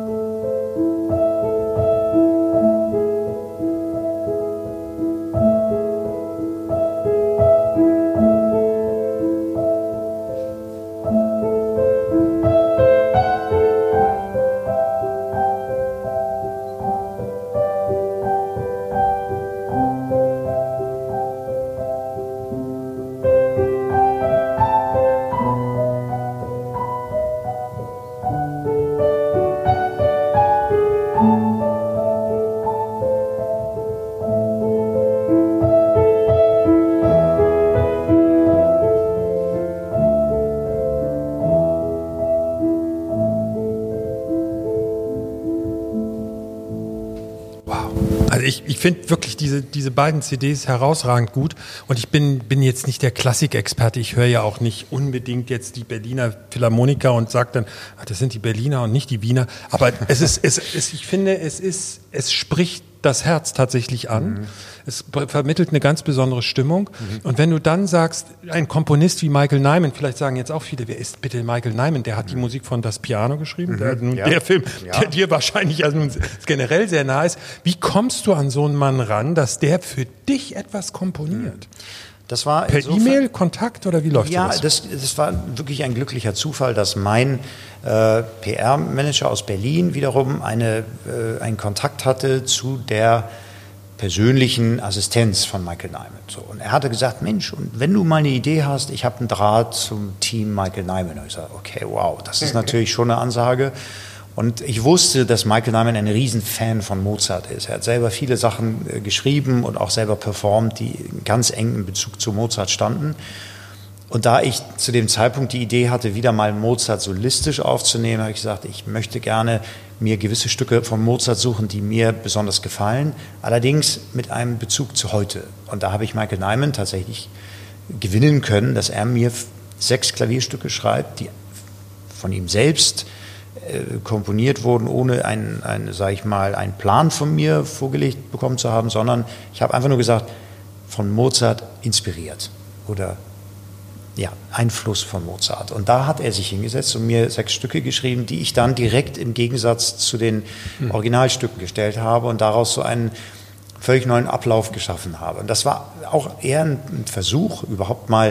Ich, ich finde wirklich diese, diese beiden C Ds herausragend gut und ich bin, bin jetzt nicht der Klassikexperte, ich höre ja auch nicht unbedingt jetzt die Berliner Philharmoniker und sage dann, ach, das sind die Berliner und nicht die Wiener, aber es ist, es, es, ich finde, es ist, es spricht das Herz tatsächlich an. Mhm. Es vermittelt eine ganz besondere Stimmung. Mhm. Und wenn du dann sagst, ein Komponist wie Michael Nyman, vielleicht sagen jetzt auch viele, wer ist bitte Michael Nyman? Der hat mhm. die Musik von Das Piano geschrieben, mhm. der, nun, ja. der Film, ja. der dir wahrscheinlich also nun generell sehr nah ist. Wie kommst du an so einen Mann ran, dass der für dich etwas komponiert? Das war per E-Mail, Kontakt oder wie läuft ja, das? Ja, das, das war wirklich ein glücklicher Zufall, dass mein äh, P R-Manager aus Berlin wiederum eine, äh, einen Kontakt hatte zu der persönlichen Assistenz von Michael Nyman. So, und er hatte gesagt, Mensch, und wenn du mal eine Idee hast, ich habe einen Draht zum Team Michael Nyman. Und ich sage, okay, wow, das ist natürlich schon eine Ansage. Und ich wusste, dass Michael Nyman ein Riesenfan von Mozart ist. Er hat selber viele Sachen äh, geschrieben und auch selber performt, die in ganz engem Bezug zu Mozart standen. Und da ich zu dem Zeitpunkt die Idee hatte, wieder mal Mozart solistisch aufzunehmen, habe ich gesagt, ich möchte gerne mir gewisse Stücke von Mozart suchen, die mir besonders gefallen, allerdings mit einem Bezug zu heute. Und da habe ich Michael Nyman tatsächlich gewinnen können, dass er mir sechs Klavierstücke schreibt, die von ihm selbst komponiert wurden, ohne einen, einen, sag ich mal, einen Plan von mir vorgelegt bekommen zu haben, sondern ich habe einfach nur gesagt, von Mozart inspiriert oder ja, Einfluss von Mozart. Und da hat er sich hingesetzt und mir sechs Stücke geschrieben, die ich dann direkt im Gegensatz zu den Originalstücken gestellt habe und daraus so einen völlig neuen Ablauf geschaffen habe. Und das war auch eher ein Versuch, überhaupt mal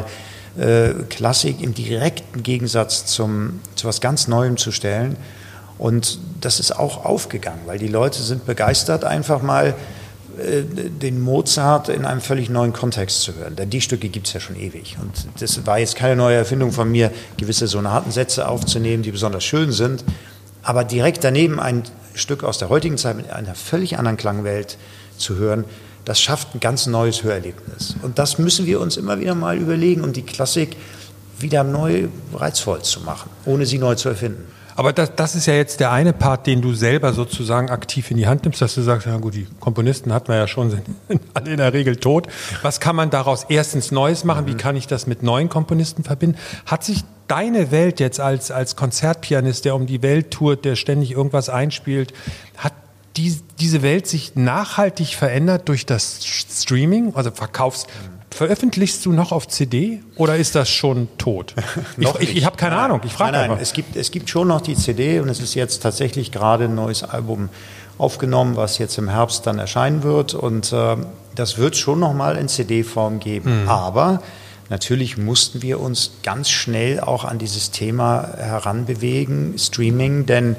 Klassik im direkten Gegensatz zum, zu was ganz Neuem zu stellen. Und das ist auch aufgegangen, weil die Leute sind begeistert, einfach mal äh, den Mozart in einem völlig neuen Kontext zu hören. Denn die Stücke gibt es ja schon ewig. Und das war jetzt keine neue Erfindung von mir, gewisse Sonatensätze aufzunehmen, die besonders schön sind. Aber direkt daneben ein Stück aus der heutigen Zeit mit einer völlig anderen Klangwelt zu hören, das schafft ein ganz neues Hörerlebnis. Und das müssen wir uns immer wieder mal überlegen, um die Klassik wieder neu reizvoll zu machen, ohne sie neu zu erfinden. Aber das, das ist ja jetzt der eine Part, den du selber sozusagen aktiv in die Hand nimmst, dass du sagst, ja gut, die Komponisten hatten wir ja schon, sind alle in der Regel tot. Was kann man daraus erstens Neues machen? Wie kann ich das mit neuen Komponisten verbinden? Hat sich deine Welt jetzt als, als Konzertpianist, der um die Welt tourt, der ständig irgendwas einspielt, hat die, diese Welt sich nachhaltig verändert durch das Streaming? Also verkaufst Veröffentlichst du noch auf C D oder ist das schon tot? ich ich, ich habe keine nein, Ahnung, ich frage einfach. Nein, es gibt, es gibt schon noch die C D und es ist jetzt tatsächlich gerade ein neues Album aufgenommen, was jetzt im Herbst dann erscheinen wird und äh, das wird schon noch mal in C D-Form geben. Mhm. Aber natürlich mussten wir uns ganz schnell auch an dieses Thema heranbewegen, Streaming, denn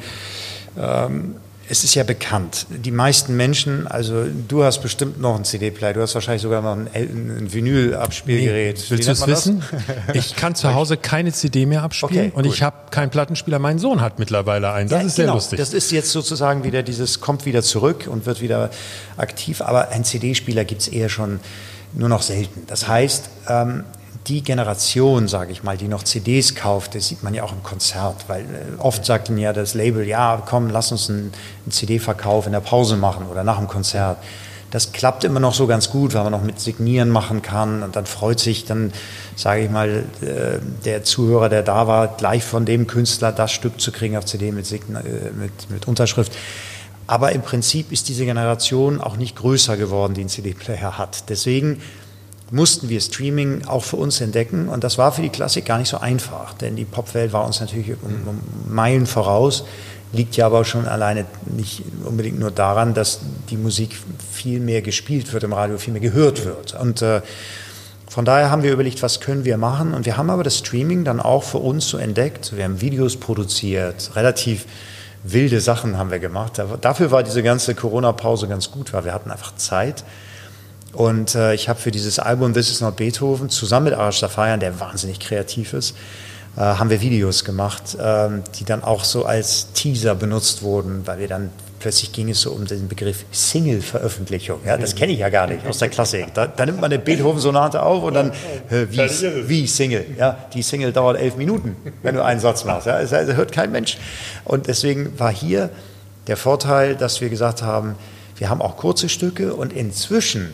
ähm, es ist ja bekannt, die meisten Menschen, also du hast bestimmt noch einen C D-Player, du hast wahrscheinlich sogar noch ein, ein Vinyl-Abspielgerät. Nee. Willst du es wissen? Ich kann zu Hause keine C D mehr abspielen okay, und ich habe keinen Plattenspieler. Mein Sohn hat mittlerweile einen, das ja, ist genau. sehr lustig. Das ist jetzt sozusagen wieder dieses, kommt wieder zurück und wird wieder aktiv, aber ein C D-Spieler gibt es eher schon nur noch selten. Das heißt, ähm, die Generation, sage ich mal, die noch C Ds kauft, das sieht man ja auch im Konzert, weil äh, oft sagt dann ja das Label, ja komm, lass uns einen, einen C D-Verkauf in der Pause machen oder nach dem Konzert. Das klappt immer noch so ganz gut, weil man noch mit Signieren machen kann und dann freut sich dann, sage ich mal, äh, der Zuhörer, der da war, gleich von dem Künstler das Stück zu kriegen auf C D mit, Sign- äh, mit, mit Unterschrift. Aber im Prinzip ist diese Generation auch nicht größer geworden, die einen C D-Player hat. Deswegen mussten wir Streaming auch für uns entdecken und das war für die Klassik gar nicht so einfach, denn die Popwelt war uns natürlich um, um Meilen voraus, liegt ja aber schon alleine nicht unbedingt nur daran, dass die Musik viel mehr gespielt wird im Radio, viel mehr gehört wird und äh, von daher haben wir überlegt, was können wir machen und wir haben aber das Streaming dann auch für uns so entdeckt, wir haben Videos produziert, relativ wilde Sachen haben wir gemacht, dafür war diese ganze Corona-Pause ganz gut, weil wir hatten einfach Zeit. Und äh, ich habe für dieses Album This Is Not Beethoven zusammen mit Arash Safarian, der wahnsinnig kreativ ist, äh, haben wir Videos gemacht, äh, die dann auch so als Teaser benutzt wurden, weil wir dann plötzlich ging es so um den Begriff Single-Veröffentlichung. Ja, das kenne ich ja gar nicht aus der Klassik. Da, da nimmt man eine Beethoven-Sonate auf und dann äh, wie, wie Single. Ja, die Single dauert elf Minuten, wenn du einen Satz machst. Ja, das heißt, hört kein Mensch. Und deswegen war hier der Vorteil, dass wir gesagt haben, wir haben auch kurze Stücke und inzwischen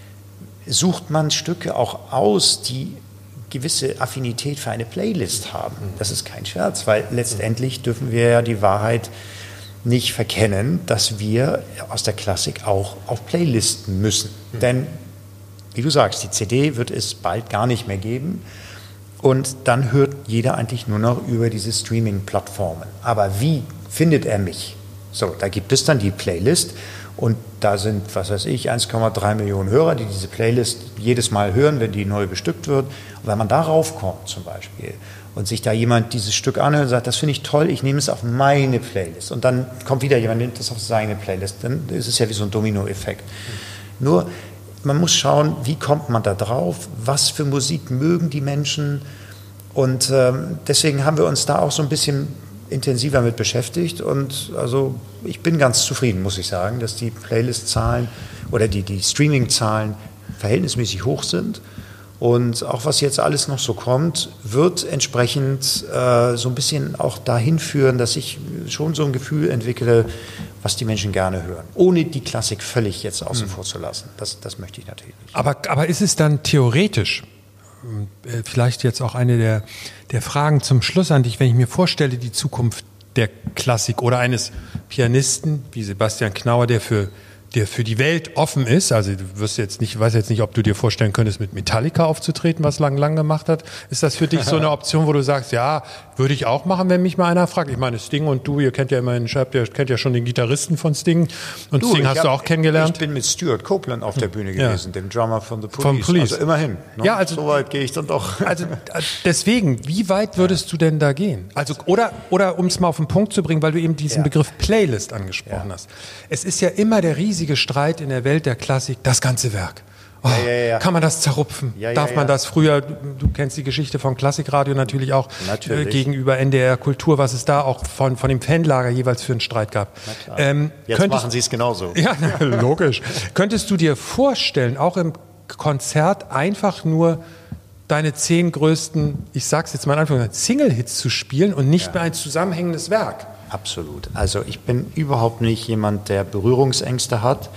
sucht man Stücke auch aus, die gewisse Affinität für eine Playlist haben. Das ist kein Scherz, weil letztendlich dürfen wir ja die Wahrheit nicht verkennen, dass wir aus der Klassik auch auf Playlisten müssen. Mhm. Denn, wie du sagst, die C D wird es bald gar nicht mehr geben und dann hört jeder eigentlich nur noch über diese Streaming-Plattformen. Aber wie findet er mich? So, da gibt es dann die Playlist und da sind, was weiß ich, eins Komma drei Millionen Hörer, die diese Playlist jedes Mal hören, wenn die neu bestückt wird. Und wenn man da raufkommt zum Beispiel und sich da jemand dieses Stück anhört und sagt, das finde ich toll, ich nehme es auf meine Playlist. Und dann kommt wieder jemand, nimmt das auf seine Playlist. Dann ist es ja wie so ein Dominoeffekt. Mhm. Nur, man muss schauen, wie kommt man da drauf, was für Musik mögen die Menschen. Und ähm, deswegen haben wir uns da auch so ein bisschen intensiver mit beschäftigt und also ich bin ganz zufrieden, muss ich sagen, dass die Playlist-Zahlen oder die, die Streaming-Zahlen verhältnismäßig hoch sind und auch was jetzt alles noch so kommt, wird entsprechend äh, so ein bisschen auch dahin führen, dass ich schon so ein Gefühl entwickle, was die Menschen gerne hören, ohne die Klassik völlig jetzt außen mhm. vor zu lassen. Das, das möchte ich natürlich nicht. Aber, aber ist es dann theoretisch, vielleicht jetzt auch eine der, der Fragen zum Schluss an dich, wenn ich mir vorstelle, die Zukunft der Klassik oder eines Pianisten wie Sebastian Knauer, der für, der für die Welt offen ist, also du wirst jetzt nicht, weiß jetzt nicht, ob du dir vorstellen könntest, mit Metallica aufzutreten, was Lang Lang gemacht hat. Ist das für dich so eine Option, wo du sagst, ja, würde ich auch machen, wenn mich mal einer fragt? Ich meine, Sting und du, ihr kennt ja immerhin, ihr kennt ja schon den Gitarristen von Sting und du, Sting hast hab, du auch kennengelernt. Ich bin mit Stuart Copeland auf der Bühne gewesen, ja. dem Drummer von The Police. Von Police. Also immerhin. Ne? Ja, also, so weit gehe ich dann doch. Also deswegen, wie weit würdest du denn da gehen? Also oder oder um es mal auf den Punkt zu bringen, weil du eben diesen ja. Begriff Playlist angesprochen ja. hast. Es ist ja immer der riesige riesige Streit in der Welt der Klassik, das ganze Werk. Oh, ja, ja, ja. Kann man das zerrupfen? Ja, ja, Darf man ja. das früher, du kennst die Geschichte vom Klassikradio natürlich auch, natürlich. Äh, gegenüber N D R Kultur, was es da auch von, von dem Fanlager jeweils für einen Streit gab. Ähm, Jetzt könntest, machen Sie es genauso. Ja, logisch. Könntest du dir vorstellen, auch im Konzert einfach nur deine zehn größten, ich sag's jetzt mal in Anführungszeichen, Single-Hits zu spielen und nicht ja. mehr ein zusammenhängendes Werk? Absolut. Also ich bin überhaupt nicht jemand, der Berührungsängste hat.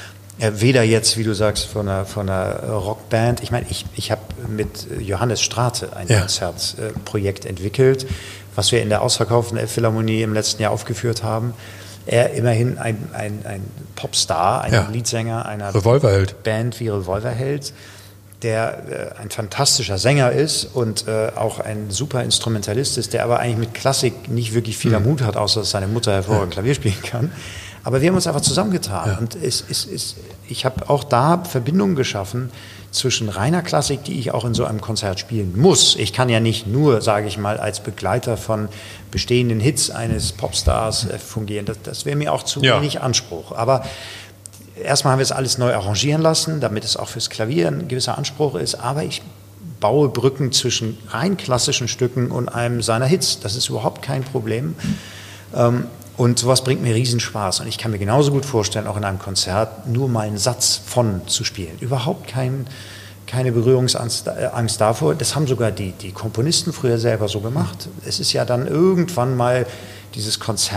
Weder jetzt, wie du sagst, von einer, von einer Rockband. Ich meine, ich, ich habe mit Johannes Strate ein ja. Konzertprojekt entwickelt, was wir in der ausverkauften Elbphilharmonie im letzten Jahr aufgeführt haben. Er immerhin ein, ein, ein Popstar, ein ja. Leadsänger einer Revolverheld. Band wie Revolverheld, der äh, ein fantastischer Sänger ist und äh, auch ein super Instrumentalist ist, der aber eigentlich mit Klassik nicht wirklich viel am Hut hat, außer dass seine Mutter hervorragend ja. Klavier spielen kann. Aber wir haben uns einfach zusammengetan ja. und es, es, es, ich habe auch da Verbindungen geschaffen zwischen reiner Klassik, die ich auch in so einem Konzert spielen muss. Ich kann ja nicht nur, sage ich mal, als Begleiter von bestehenden Hits eines Popstars äh, fungieren. Das, das wäre mir auch zu ja. wenig Anspruch. Aber erstmal haben wir es alles neu arrangieren lassen, damit es auch fürs Klavier ein gewisser Anspruch ist. Aber ich baue Brücken zwischen rein klassischen Stücken und einem seiner Hits. Das ist überhaupt kein Problem. Ähm, Und sowas bringt mir riesen Spaß. Und ich kann mir genauso gut vorstellen, auch in einem Konzert nur mal einen Satz von zu spielen. Überhaupt kein, keine Berührungsangst äh, Angst davor. Das haben sogar die, die Komponisten früher selber so gemacht. Es ist ja dann irgendwann mal dieses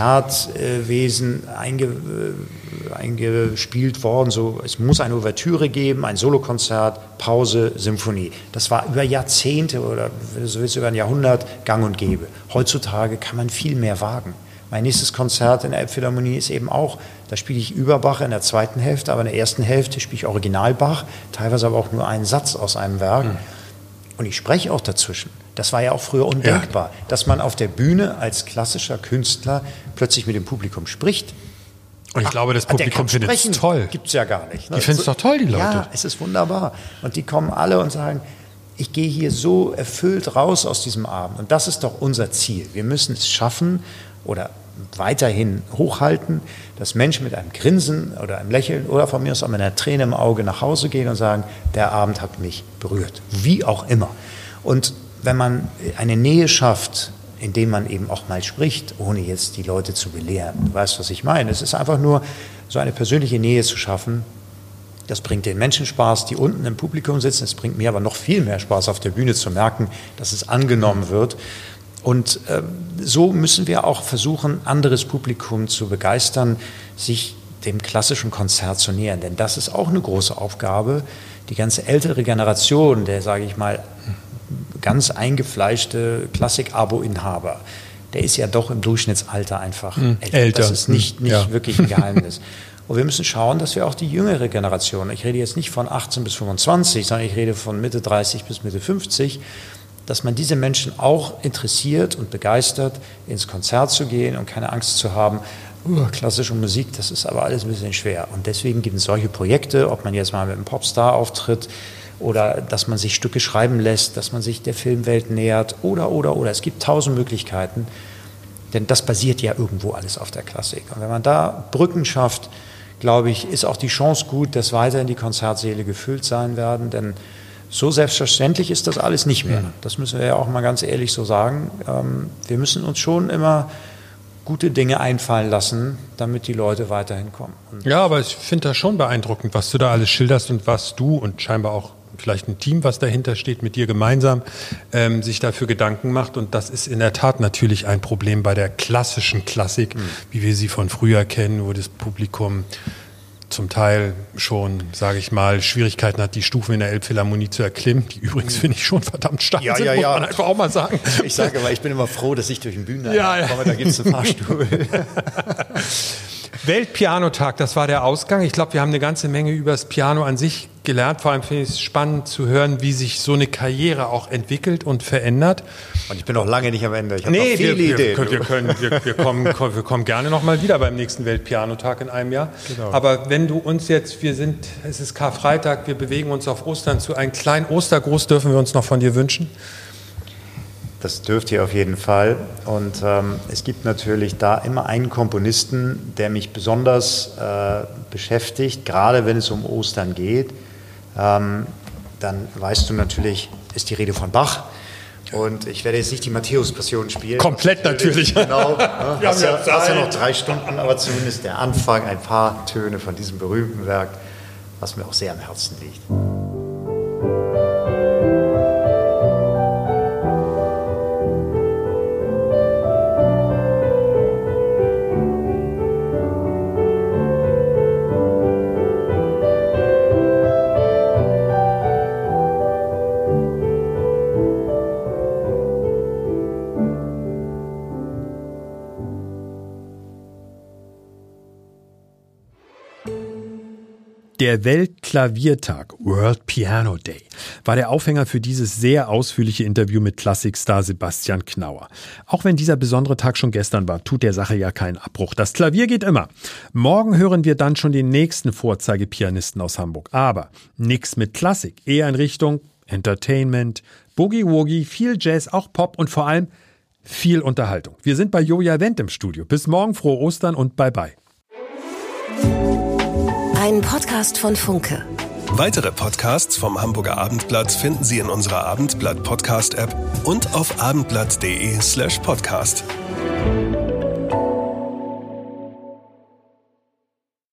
Konzertwesen äh, einge, äh, eingespielt worden. So, es muss eine Ouvertüre geben, ein Solokonzert, Pause, Symphonie. Das war über Jahrzehnte oder so willst du über ein Jahrhundert gang und gäbe. Heutzutage kann man viel mehr wagen. Mein nächstes Konzert in der Elbphilharmonie ist eben auch, da spiele ich über Bach in der zweiten Hälfte, aber in der ersten Hälfte spiele ich Original Bach, teilweise aber auch nur einen Satz aus einem Werk. Mhm. Und ich spreche auch dazwischen. Das war ja auch früher undenkbar, ja. dass man auf der Bühne als klassischer Künstler plötzlich mit dem Publikum spricht. Und ich Ach, glaube, das Publikum findet es toll. Gibt es ja gar nicht. Ne? Die finden es doch toll, die Leute. Ja, es ist wunderbar. Und die kommen alle und sagen, ich gehe hier so erfüllt raus aus diesem Abend. Und das ist doch unser Ziel. Wir müssen es schaffen, oder weiterhin hochhalten, dass Menschen mit einem Grinsen oder einem Lächeln oder von mir aus auch mit einer Träne im Auge nach Hause gehen und sagen, der Abend hat mich berührt, wie auch immer. Und wenn man eine Nähe schafft, indem man eben auch mal spricht, ohne jetzt die Leute zu belehren, du weißt, was ich meine, es ist einfach nur so eine persönliche Nähe zu schaffen, das bringt den Menschen Spaß, die unten im Publikum sitzen, es bringt mir aber noch viel mehr Spaß, auf der Bühne zu merken, dass es angenommen wird. Und äh, so müssen wir auch versuchen, anderes Publikum zu begeistern, sich dem klassischen Konzert zu nähern. Denn das ist auch eine große Aufgabe. Die ganze ältere Generation, der, sage ich mal, ganz eingefleischte Klassik-Abo-Inhaber, der ist ja doch im Durchschnittsalter einfach hm, älter. älter. Das ist nicht, nicht ja. wirklich ein Geheimnis. Und wir müssen schauen, dass wir auch die jüngere Generation, ich rede jetzt nicht von achtzehn bis fünfundzwanzig, sondern ich rede von Mitte dreißig bis Mitte fünfzig, dass man diese Menschen auch interessiert und begeistert, ins Konzert zu gehen und keine Angst zu haben, uh, klassische Musik, das ist aber alles ein bisschen schwer. Und deswegen gibt es solche Projekte, ob man jetzt mal mit einem Popstar auftritt oder dass man sich Stücke schreiben lässt, dass man sich der Filmwelt nähert oder, oder, oder. Es gibt tausend Möglichkeiten, denn das basiert ja irgendwo alles auf der Klassik. Und wenn man da Brücken schafft, glaube ich, ist auch die Chance gut, dass weiterhin die Konzertsäle gefüllt sein werden, denn so selbstverständlich ist das alles nicht mehr. Das müssen wir ja auch mal ganz ehrlich so sagen. Wir müssen uns schon immer gute Dinge einfallen lassen, damit die Leute weiterhin kommen. Und ja, aber ich finde das schon beeindruckend, was du da alles schilderst und was du und scheinbar auch vielleicht ein Team, was dahinter steht, mit dir gemeinsam ähm, sich dafür Gedanken macht. Und das ist in der Tat natürlich ein Problem bei der klassischen Klassik, mhm. wie wir sie von früher kennen, wo das Publikum zum Teil schon, sage ich mal, Schwierigkeiten hat, die Stufen in der Elbphilharmonie zu erklimmen, die übrigens, finde ich, schon verdammt stark ja, sind, ja, muss ja. man einfach auch mal sagen. Ich sage aber, ich bin immer froh, dass ich durch den Bühnen ja, ja. komme, da gibt es einen Fahrstuhl. Weltpianotag, das war der Ausgang. Ich glaube, wir haben eine ganze Menge über das Piano an sich gelernt. Vor allem finde ich es spannend zu hören, wie sich so eine Karriere auch entwickelt und verändert. Und ich bin noch lange nicht am Ende. Ich habe nee, noch viele wir, Ideen. Wir, wir, können, wir, wir, kommen, wir kommen gerne noch mal wieder beim nächsten Weltpianotag in einem Jahr. Genau. Aber wenn du uns jetzt, wir sind, es ist Karfreitag, wir bewegen uns auf Ostern zu. Einen kleinen Ostergruß dürfen wir uns noch von dir wünschen. das dürft ihr auf jeden Fall. Und ähm, es gibt natürlich da immer einen Komponisten, der mich besonders äh, beschäftigt, gerade wenn es um Ostern geht. Ähm, dann weißt du natürlich, ist die Rede von Bach. Und ich werde jetzt nicht die Matthäus-Passion spielen. Komplett natürlich. Genau. Ne? Du hast ja, hast ja noch drei Stunden, aber zumindest der Anfang, ein paar Töne von diesem berühmten Werk, was mir auch sehr am Herzen liegt. Der Weltklaviertag, World Piano Day, war der Aufhänger für dieses sehr ausführliche Interview mit Klassikstar Sebastian Knauer. Auch wenn dieser besondere Tag schon gestern war, tut der Sache ja keinen Abbruch. Das Klavier geht immer. Morgen hören wir dann schon den nächsten Vorzeigepianisten aus Hamburg. Aber nix mit Klassik, eher in Richtung Entertainment, Boogie-Woogie, viel Jazz, auch Pop und vor allem viel Unterhaltung. Wir sind bei Joja Wendt im Studio. Bis morgen, frohe Ostern und bye bye. Ein Podcast von Funke. Weitere Podcasts vom Hamburger Abendblatt finden Sie in unserer Abendblatt Podcast App und auf abendblatt punkt de slash podcast.